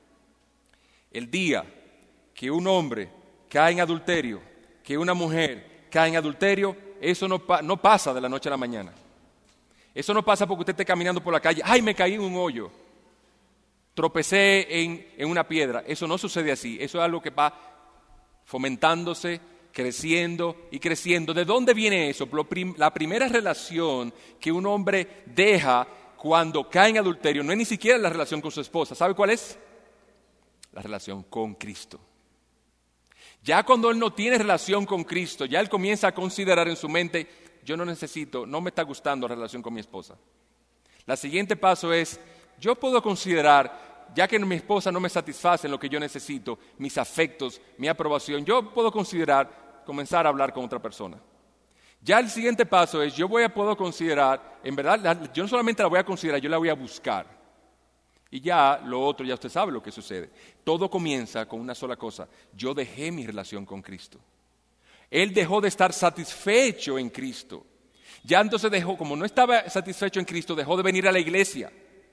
El día que un hombre cae en adulterio, que una mujer cae en adulterio, eso no, pa- no pasa de la noche a la mañana. Eso no pasa porque usted esté caminando por la calle, ¡ay, me caí en un hoyo! Tropecé en, en una piedra. Eso no sucede así. Eso es algo que va fomentándose, creciendo y creciendo. ¿De dónde viene eso? La primera relación que un hombre deja cuando cae en adulterio no es ni siquiera la relación con su esposa. ¿Sabe cuál es? La relación con Cristo. Ya cuando él no tiene relación con Cristo, ya él comienza a considerar en su mente, yo no necesito, no me está gustando la relación con mi esposa. El siguiente paso es, yo puedo considerar, ya que mi esposa no me satisface en lo que yo necesito, mis afectos, mi aprobación, yo puedo considerar comenzar a hablar con otra persona. Ya el siguiente paso es, yo voy a puedo considerar, en verdad, la, yo no solamente la voy a considerar, yo la voy a buscar. Y ya lo otro, ya usted sabe lo que sucede. Todo comienza con una sola cosa, yo dejé mi relación con Cristo. Él dejó de estar satisfecho en Cristo. Ya entonces dejó, como no estaba satisfecho en Cristo, dejó de venir a la iglesia.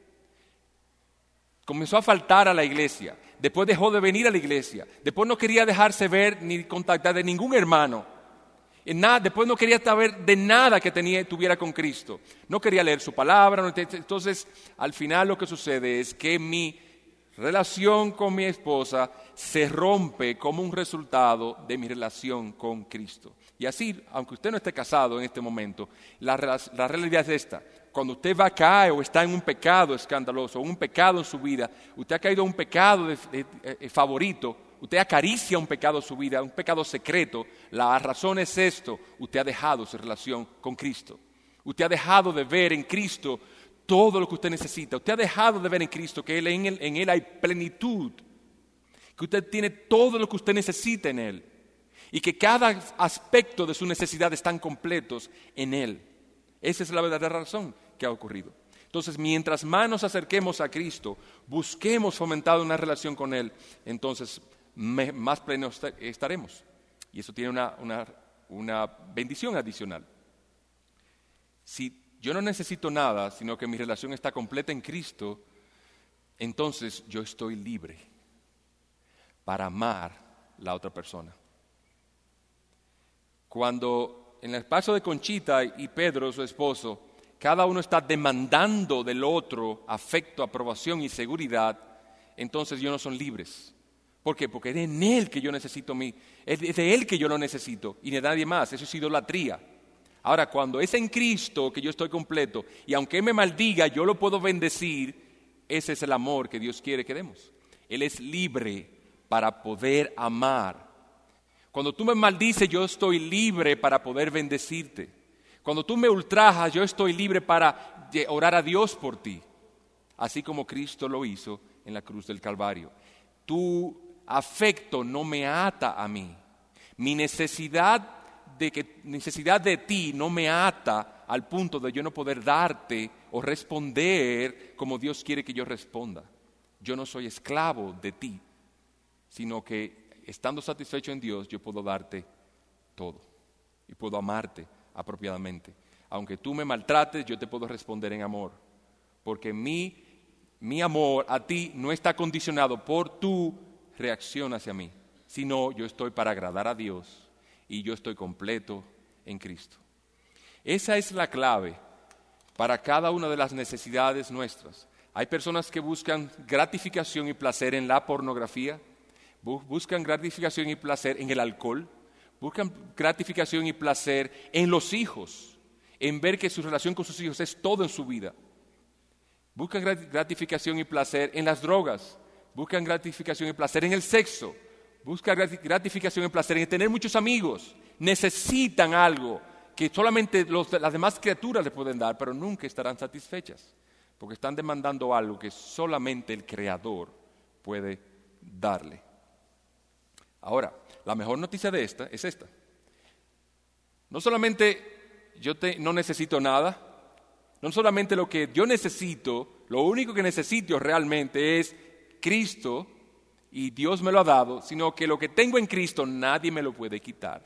Comenzó a faltar a la iglesia. Después dejó de venir a la iglesia. Después no quería dejarse ver ni contactar de ningún hermano. En nada, después no quería saber de nada que tenía, tuviera con Cristo. No quería leer su palabra. No, entonces, al final lo que sucede es que mi relación con mi esposa se rompe como un resultado de mi relación con Cristo. Y así, aunque usted no esté casado en este momento, la, la realidad es esta. Cuando usted va a caer o está en un pecado escandaloso, o un pecado en su vida, usted ha caído en un pecado de, de, de, de favorito, usted acaricia un pecado en su vida, un pecado secreto, la razón es esto, usted ha dejado su relación con Cristo. Usted ha dejado de ver en Cristo todo lo que usted necesita. Usted ha dejado de ver en Cristo que él, en, él, en Él hay plenitud, que usted tiene todo lo que usted necesita en Él y que cada aspecto de su necesidad están completos en Él. Esa es la verdadera razón que ha ocurrido. Entonces, mientras más nos acerquemos a Cristo, busquemos fomentar una relación con Él, entonces me, más plenos estaremos. Y eso tiene una, una, una bendición adicional. Si yo no necesito nada, sino que mi relación está completa en Cristo, entonces yo estoy libre para amar a la otra persona. Cuando en el caso de Conchita y Pedro, su esposo, cada uno está demandando del otro afecto, aprobación y seguridad, entonces ellos no son libres. ¿Por qué? Porque es en él que yo necesito mi, es de él que yo lo necesito y de nadie más. Eso es idolatría. Ahora, cuando es en Cristo que yo estoy completo y aunque Él me maldiga, yo lo puedo bendecir, ese es el amor que Dios quiere que demos. Él es libre para poder amar. Cuando tú me maldices, yo estoy libre para poder bendecirte. Cuando tú me ultrajas, yo estoy libre para orar a Dios por ti, así como Cristo lo hizo en la cruz del Calvario. Tu afecto no me ata a mí. Mi necesidad de, que, necesidad de ti no me ata al punto de yo no poder darte o responder como Dios quiere que yo responda. Yo no soy esclavo de ti, sino que estando satisfecho en Dios, yo puedo darte todo y puedo amarte apropiadamente. Aunque tú me maltrates, yo te puedo responder en amor, porque mi, mi amor a ti no está condicionado por tu reacción hacia mí, sino yo estoy para agradar a Dios y yo estoy completo en Cristo. Esa es la clave para cada una de las necesidades nuestras. Hay personas que buscan gratificación y placer en la pornografía, buscan gratificación y placer en el alcohol, buscan gratificación y placer en los hijos, en ver que su relación con sus hijos es todo en su vida. Buscan gratificación y placer en las drogas, buscan gratificación y placer en el sexo, buscan gratificación y placer en tener muchos amigos. Necesitan algo que solamente los, las demás criaturas le pueden dar, pero nunca estarán satisfechas, porque están demandando algo que solamente el Creador puede darle. Ahora, la mejor noticia de esta es esta. No solamente yo te, no necesito nada, no solamente lo que yo necesito, lo único que necesito realmente es Cristo y Dios me lo ha dado, sino que lo que tengo en Cristo nadie me lo puede quitar.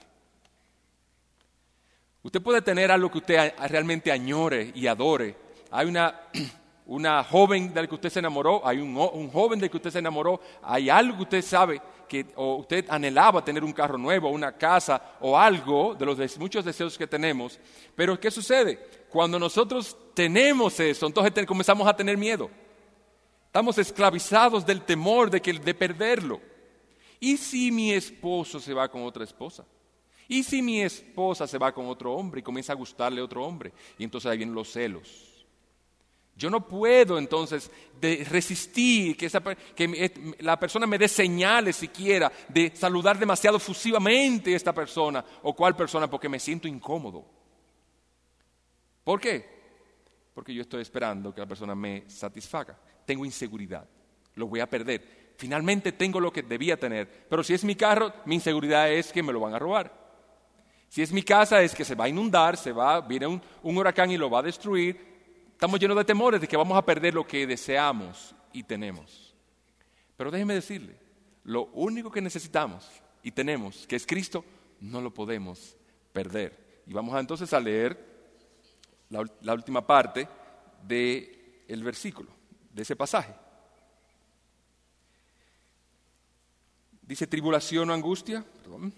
Usted puede tener algo que usted realmente añore y adore. Hay una, una joven del que usted se enamoró, hay un, un joven del que usted se enamoró, hay algo que usted sabe que o usted anhelaba tener un carro nuevo, una casa o algo de los des, muchos deseos que tenemos. Pero ¿qué sucede? Cuando nosotros tenemos eso, entonces te, comenzamos a tener miedo. Estamos esclavizados del temor de, que, de perderlo. ¿Y si mi esposo se va con otra esposa? ¿Y si mi esposa se va con otro hombre y comienza a gustarle a otro hombre? Y entonces ahí vienen los celos. Yo no puedo entonces de resistir que, esa, que la persona me dé señales siquiera de saludar demasiado fusivamente a esta persona o cual persona porque me siento incómodo. ¿Por qué? Porque yo estoy esperando que la persona me satisfaga. Tengo inseguridad, lo voy a perder. Finalmente tengo lo que debía tener, pero si es mi carro, mi inseguridad es que me lo van a robar. Si es mi casa, es que se va a inundar, se va, viene un, un huracán y lo va a destruir. Estamos llenos de temores de que vamos a perder lo que deseamos y tenemos. Pero déjeme decirle, lo único que necesitamos y tenemos, que es Cristo, no lo podemos perder. Y vamos a, entonces a leer la, la última parte del versículo, de ese pasaje. Dice, tribulación o angustia, perdón.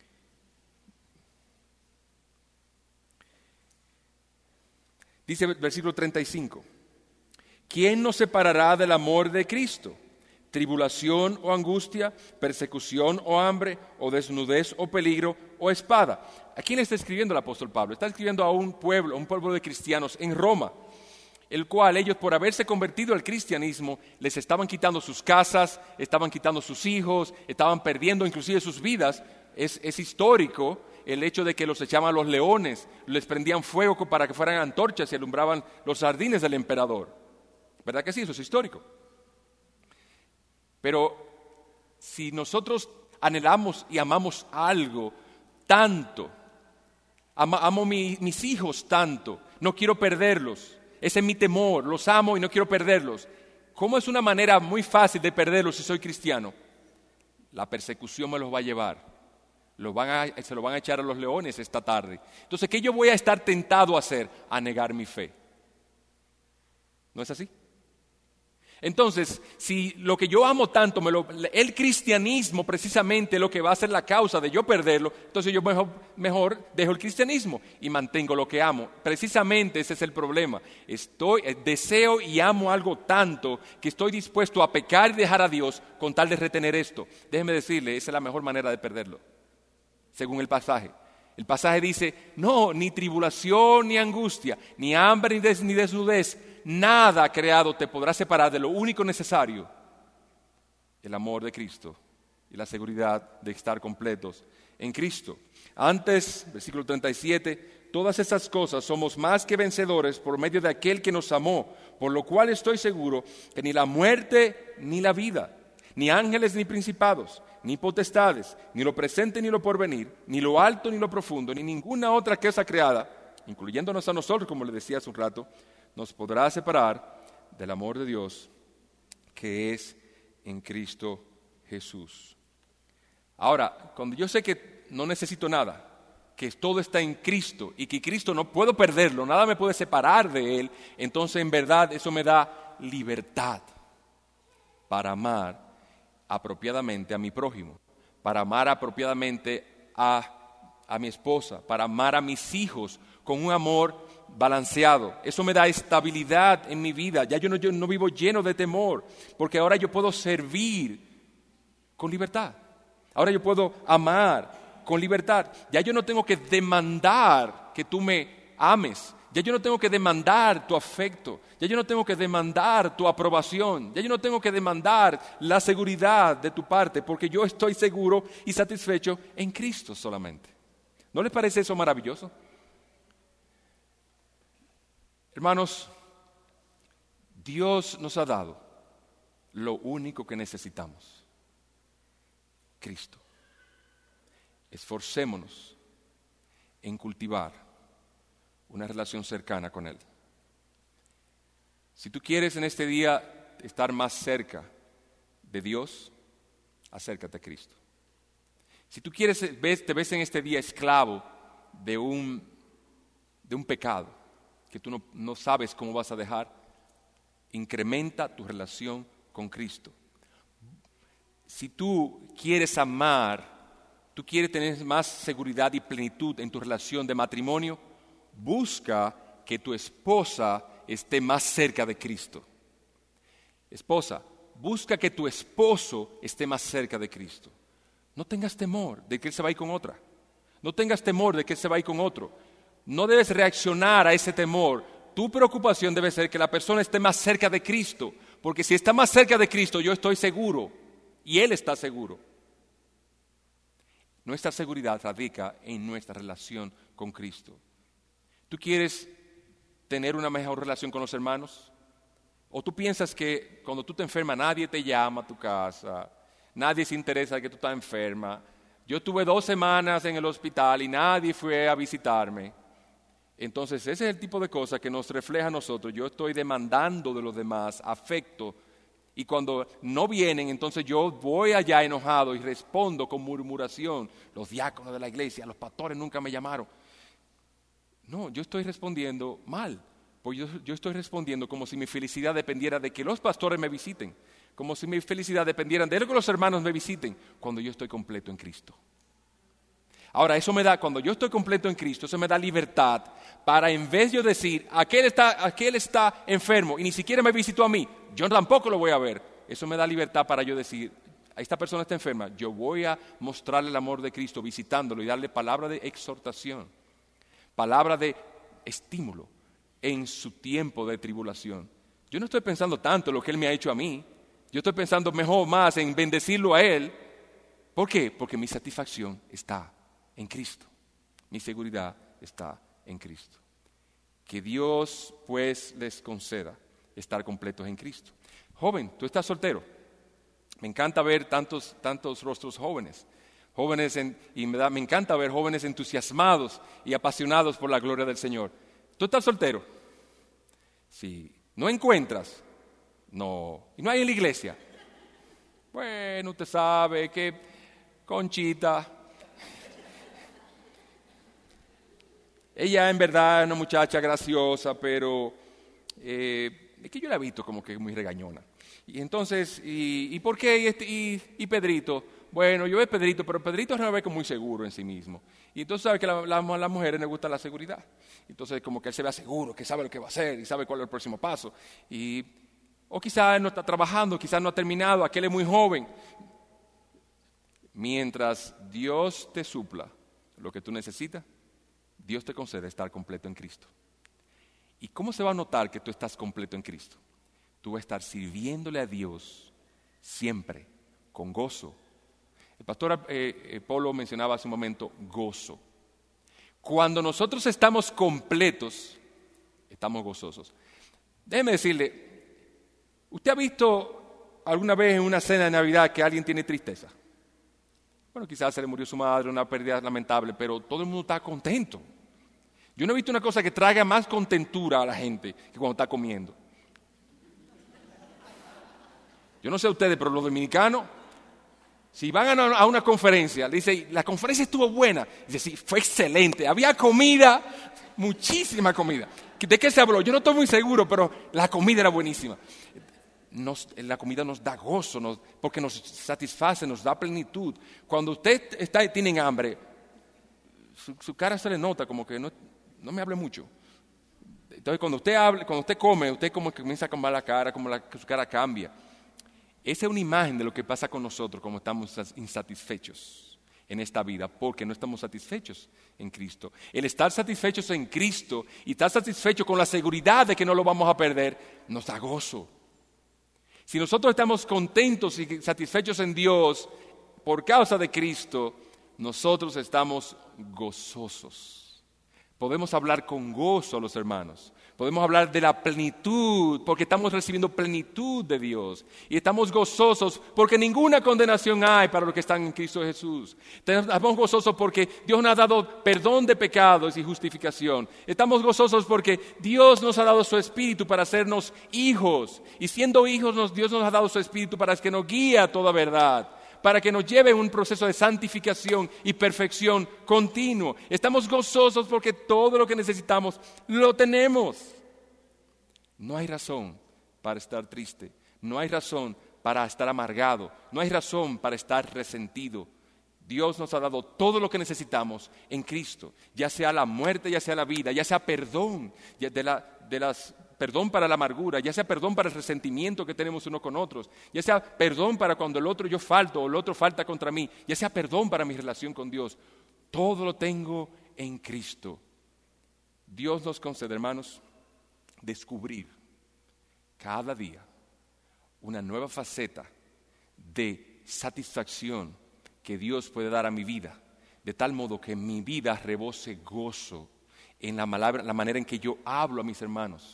Dice el versículo treinta y cinco, ¿quién nos separará del amor de Cristo? ¿Tribulación o angustia, persecución o hambre, o desnudez o peligro o espada? ¿A quién está escribiendo el apóstol Pablo? Está escribiendo a un pueblo, a un pueblo de cristianos en Roma, el cual ellos por haberse convertido al cristianismo les estaban quitando sus casas, estaban quitando sus hijos, estaban perdiendo inclusive sus vidas. Es, es histórico el hecho de que los echaban a los leones, les prendían fuego para que fueran antorchas y alumbraban los jardines del emperador. ¿Verdad que sí? Eso es histórico. Pero si nosotros anhelamos y amamos algo tanto, amo, amo mi, mis hijos tanto, no quiero perderlos, ese es mi temor, los amo y no quiero perderlos. ¿Cómo es una manera muy fácil de perderlos si soy cristiano? La persecución me los va a llevar. Lo van a, se lo van a echar a los leones esta tarde. Entonces, ¿qué yo voy a estar tentado a hacer? A negar mi fe. ¿No es así? Entonces, si lo que yo amo tanto, me lo, el cristianismo precisamente es lo que va a ser la causa de yo perderlo, entonces yo mejor, mejor dejo el cristianismo y mantengo lo que amo. Precisamente ese es el problema. Estoy, deseo y amo algo tanto que estoy dispuesto a pecar y dejar a Dios con tal de retener esto. Déjeme decirle, esa es la mejor manera de perderlo, según el pasaje. El pasaje dice, no, ni tribulación ni angustia, ni hambre ni, des, ni desnudez, nada creado te podrá separar de lo único necesario, el amor de Cristo y la seguridad de estar completos en Cristo. Antes, versículo treinta y siete, todas estas cosas somos más que vencedores por medio de aquel que nos amó, por lo cual estoy seguro que ni la muerte ni la vida, ni ángeles ni principados, ni potestades, ni lo presente ni lo porvenir, ni lo alto ni lo profundo, ni ninguna otra cosa creada, incluyéndonos a nosotros, como le decía hace un rato, nos podrá separar del amor de Dios que es en Cristo Jesús. Ahora, cuando yo sé que no necesito nada, que todo está en Cristo y que Cristo no puedo perderlo, nada me puede separar de Él, entonces en verdad eso me da libertad para amar apropiadamente a mi prójimo, para amar apropiadamente a, a mi esposa, para amar a mis hijos con un amor balanceado. Eso me da estabilidad en mi vida. Ya yo no, yo no vivo lleno de temor, porque ahora yo puedo servir con libertad. Ahora yo puedo amar con libertad. Ya yo no tengo que demandar que tú me ames. Ya yo no tengo que demandar tu afecto, ya yo no tengo que demandar tu aprobación, ya yo no tengo que demandar la seguridad de tu parte, porque yo estoy seguro y satisfecho en Cristo solamente. ¿No les parece eso maravilloso? Hermanos, Dios nos ha dado lo único que necesitamos, Cristo. Esforcémonos en cultivar una relación cercana con Él. Si tú quieres en este día estar más cerca de Dios, acércate a Cristo. Si tú quieres, ves, te ves en este día esclavo de un, de un pecado que tú no, no sabes cómo vas a dejar, incrementa tu relación con Cristo. Si tú quieres amar, tú quieres tener más seguridad y plenitud en tu relación de matrimonio, busca que tu esposa esté más cerca de Cristo. Esposa, busca que tu esposo esté más cerca de Cristo. No tengas temor de que él se va a ir con otra. No tengas temor de que él se va a ir con otro. No debes reaccionar a ese temor. Tu preocupación debe ser que la persona esté más cerca de Cristo, porque si está más cerca de Cristo, yo estoy seguro y él está seguro. Nuestra seguridad radica en nuestra relación con Cristo. ¿Tú quieres tener una mejor relación con los hermanos? ¿O tú piensas que cuando tú te enfermas nadie te llama a tu casa, nadie se interesa de que tú estás enferma? Yo estuve dos semanas en el hospital y nadie fue a visitarme. Entonces ese es el tipo de cosas que nos refleja a nosotros. Yo estoy demandando de los demás afecto y cuando no vienen, entonces yo voy allá enojado y respondo con murmuración. Los diáconos de la iglesia, los pastores nunca me llamaron. No, yo estoy respondiendo mal, pues yo, yo estoy respondiendo como si mi felicidad dependiera de que los pastores me visiten, como si mi felicidad dependiera de que los hermanos me visiten, cuando yo estoy completo en Cristo. Ahora, eso me da, cuando yo estoy completo en Cristo, eso me da libertad para en vez de yo decir, aquel está, aquel está enfermo y ni siquiera me visitó a mí, yo tampoco lo voy a ver. Eso me da libertad para yo decir, esta persona está enferma, yo voy a mostrarle el amor de Cristo visitándolo y darle palabra de exhortación, palabra de estímulo en su tiempo de tribulación. Yo no estoy pensando tanto en lo que Él me ha hecho a mí, yo estoy pensando mejor más en bendecirlo a Él. ¿Por qué? Porque mi satisfacción está en Cristo, mi seguridad está en Cristo. Que Dios pues les conceda estar completos en Cristo. Joven, tú estás soltero. Me encanta ver tantos, tantos rostros jóvenes. Jóvenes en, y me, da, me encanta ver jóvenes entusiasmados y apasionados por la gloria del Señor. ¿Tú estás soltero? Sí. ¿No encuentras? No. ¿Y no hay en la iglesia? Bueno, usted sabe que Conchita, ella en verdad es una muchacha graciosa, pero eh, es que yo la he visto como que muy regañona. Y entonces, ¿y, y por qué? Y, este, y, y Pedrito, bueno, yo veo a Pedrito, pero Pedrito no me ve como muy seguro en sí mismo. Y entonces sabe que a la, la, las mujeres les gusta la seguridad. Entonces como que él se vea seguro, que sabe lo que va a hacer y sabe cuál es el próximo paso. Y, o quizás él no está trabajando, quizás no ha terminado, aquel es muy joven. Mientras Dios te supla lo que tú necesitas, Dios te concede estar completo en Cristo. ¿Y cómo se va a notar que tú estás completo en Cristo? Tú vas a estar sirviéndole a Dios siempre, con gozo. El pastor eh, eh, Polo mencionaba hace un momento gozo. Cuando nosotros estamos completos, estamos gozosos. Déjeme decirle, ¿usted ha visto alguna vez en una cena de Navidad que alguien tiene tristeza? Bueno, quizás se le murió su madre, una pérdida lamentable, pero todo el mundo está contento. Yo no he visto una cosa que traiga más contentura a la gente que cuando está comiendo. Yo no sé ustedes, pero los dominicanos, si van a una conferencia, le dicen, la conferencia estuvo buena. Dice, sí, fue excelente, había comida, muchísima comida. ¿De qué se habló? Yo no estoy muy seguro, pero la comida era buenísima. Nos, la comida nos da gozo, nos, porque nos satisface, nos da plenitud. Cuando usted está, tiene hambre, su, su cara se le nota como que no, no me hable mucho. Entonces cuando usted, hable, cuando usted come, usted como que comienza a cambiar la cara, como la, su cara cambia. Esa es una imagen de lo que pasa con nosotros como estamos insatisfechos en esta vida, porque no estamos satisfechos en Cristo. El estar satisfechos en Cristo y estar satisfechos con la seguridad de que no lo vamos a perder, nos da gozo. Si nosotros estamos contentos y satisfechos en Dios por causa de Cristo, nosotros estamos gozosos. Podemos hablar con gozo a los hermanos. Podemos hablar de la plenitud, porque estamos recibiendo plenitud de Dios. Y estamos gozosos porque ninguna condenación hay para los que están en Cristo Jesús. Estamos gozosos porque Dios nos ha dado perdón de pecados y justificación. Estamos gozosos porque Dios nos ha dado su Espíritu para hacernos hijos. Y siendo hijos, Dios nos ha dado su Espíritu para que nos guíe a toda verdad, para que nos lleve en un proceso de santificación y perfección continuo. Estamos gozosos porque todo lo que necesitamos lo tenemos. No hay razón para estar triste, no hay razón para estar amargado, no hay razón para estar resentido. Dios nos ha dado todo lo que necesitamos en Cristo, ya sea la muerte, ya sea la vida, ya sea perdón, ya de la, de las... perdón para la amargura, ya sea perdón para el resentimiento que tenemos unos con otros, ya sea perdón para cuando el otro yo falto o el otro falta contra mí, ya sea perdón para mi relación con Dios. Todo lo tengo en Cristo. Dios nos concede, hermanos, descubrir cada día una nueva faceta de satisfacción que Dios puede dar a mi vida, de tal modo que mi vida rebose gozo en la, malabra, la manera en que yo hablo a mis hermanos.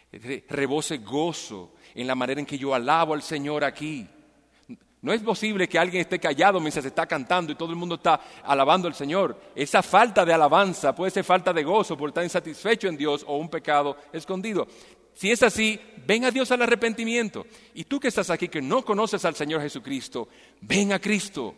Rebose gozo en la manera en que yo alabo al Señor aquí. No es posible que alguien esté callado mientras se está cantando y todo el mundo está alabando al Señor. Esa falta de alabanza puede ser falta de gozo por estar insatisfecho en Dios o un pecado escondido. Si es así, ven a Dios al arrepentimiento. Y tú que estás aquí que no conoces al Señor Jesucristo, ven a Cristo.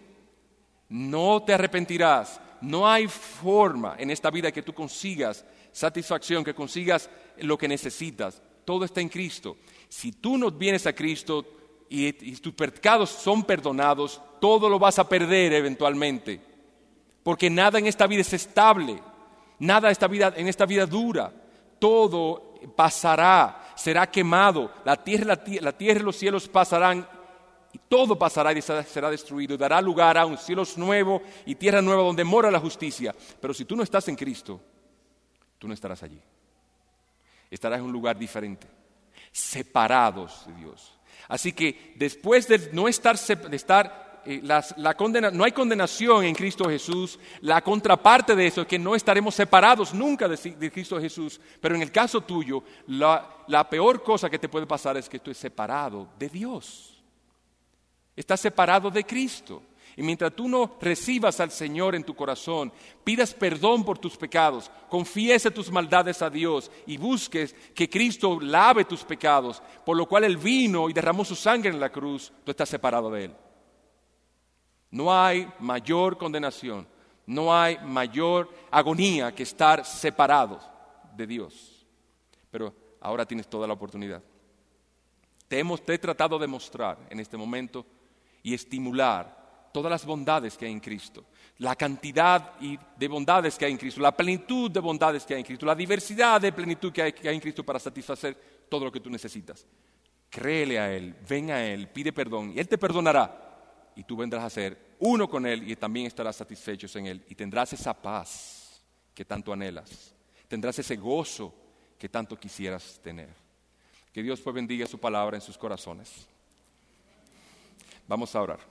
No te arrepentirás. No hay forma en esta vida que tú consigas satisfacción, que consigas lo que necesitas. Todo está en Cristo. Si tú no vienes a Cristo y, y tus pecados son perdonados, todo lo vas a perder eventualmente. Porque nada en esta vida es estable. Nada esta vida, en esta vida dura. Todo pasará, será quemado. La tierra, la, la tierra y los cielos pasarán. Y todo pasará y será destruido. Y dará lugar a un cielo nuevo y tierra nueva donde mora la justicia. Pero si tú no estás en Cristo, tú no estarás allí. Estarás en un lugar diferente, separados de Dios. Así que después de no estar, de estar eh, las, la condena, no hay condenación en Cristo Jesús. La contraparte de eso es que no estaremos separados nunca de, de Cristo Jesús. Pero en el caso tuyo, la, la peor cosa que te puede pasar es que tú estés separado de Dios. Estás separado de Cristo. Y mientras tú no recibas al Señor en tu corazón, pidas perdón por tus pecados, confiese tus maldades a Dios y busques que Cristo lave tus pecados, por lo cual Él vino y derramó su sangre en la cruz, tú estás separado de Él. No hay mayor condenación, no hay mayor agonía que estar separados de Dios. Pero ahora tienes toda la oportunidad. Te hemos te he tratado de mostrar en este momento y estimular todas las bondades que hay en Cristo, la cantidad de bondades que hay en Cristo, la plenitud de bondades que hay en Cristo, la diversidad de plenitud que hay, que hay en Cristo para satisfacer todo lo que tú necesitas. Créele a Él, ven a Él, pide perdón y Él te perdonará y tú vendrás a ser uno con Él y también estarás satisfechos en Él y tendrás esa paz que tanto anhelas, tendrás ese gozo que tanto quisieras tener. Que Dios pues bendiga su palabra en sus corazones. Vamos a orar.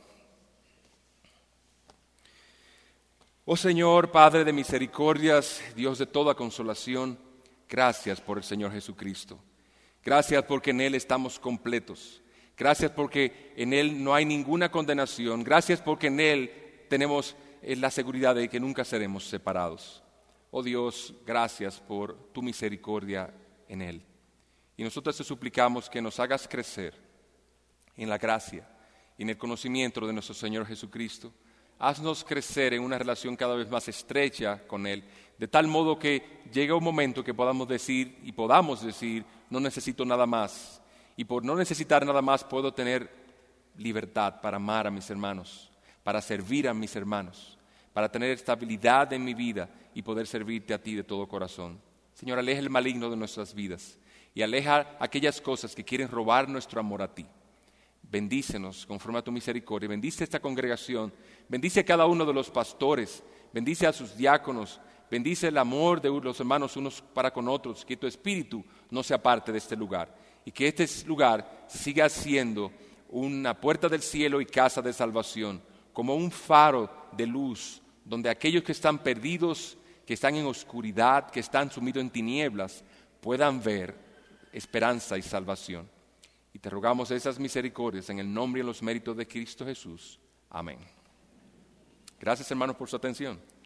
Oh Señor, Padre de misericordias, Dios de toda consolación, gracias por el Señor Jesucristo. Gracias porque en Él estamos completos. Gracias porque en Él no hay ninguna condenación. Gracias porque en Él tenemos la seguridad de que nunca seremos separados. Oh Dios, gracias por tu misericordia en Él. Y nosotros te suplicamos que nos hagas crecer en la gracia y en el conocimiento de nuestro Señor Jesucristo. Haznos crecer en una relación cada vez más estrecha con Él, de tal modo que llegue un momento que podamos decir y podamos decir, no necesito nada más. Y por no necesitar nada más puedo tener libertad para amar a mis hermanos, para servir a mis hermanos, para tener estabilidad en mi vida y poder servirte a ti de todo corazón. Señor, aleja el maligno de nuestras vidas y aleja aquellas cosas que quieren robar nuestro amor a ti. Bendícenos conforme a tu misericordia, bendice esta congregación, bendice a cada uno de los pastores, bendice a sus diáconos, bendice el amor de los hermanos unos para con otros, que tu espíritu no se aparte de este lugar y que este lugar siga siendo una puerta del cielo y casa de salvación, como un faro de luz, donde aquellos que están perdidos, que están en oscuridad, que están sumidos en tinieblas, puedan ver esperanza y salvación. Y te rogamos esas misericordias en el nombre y en los méritos de Cristo Jesús. Amén. Gracias, hermanos, por su atención.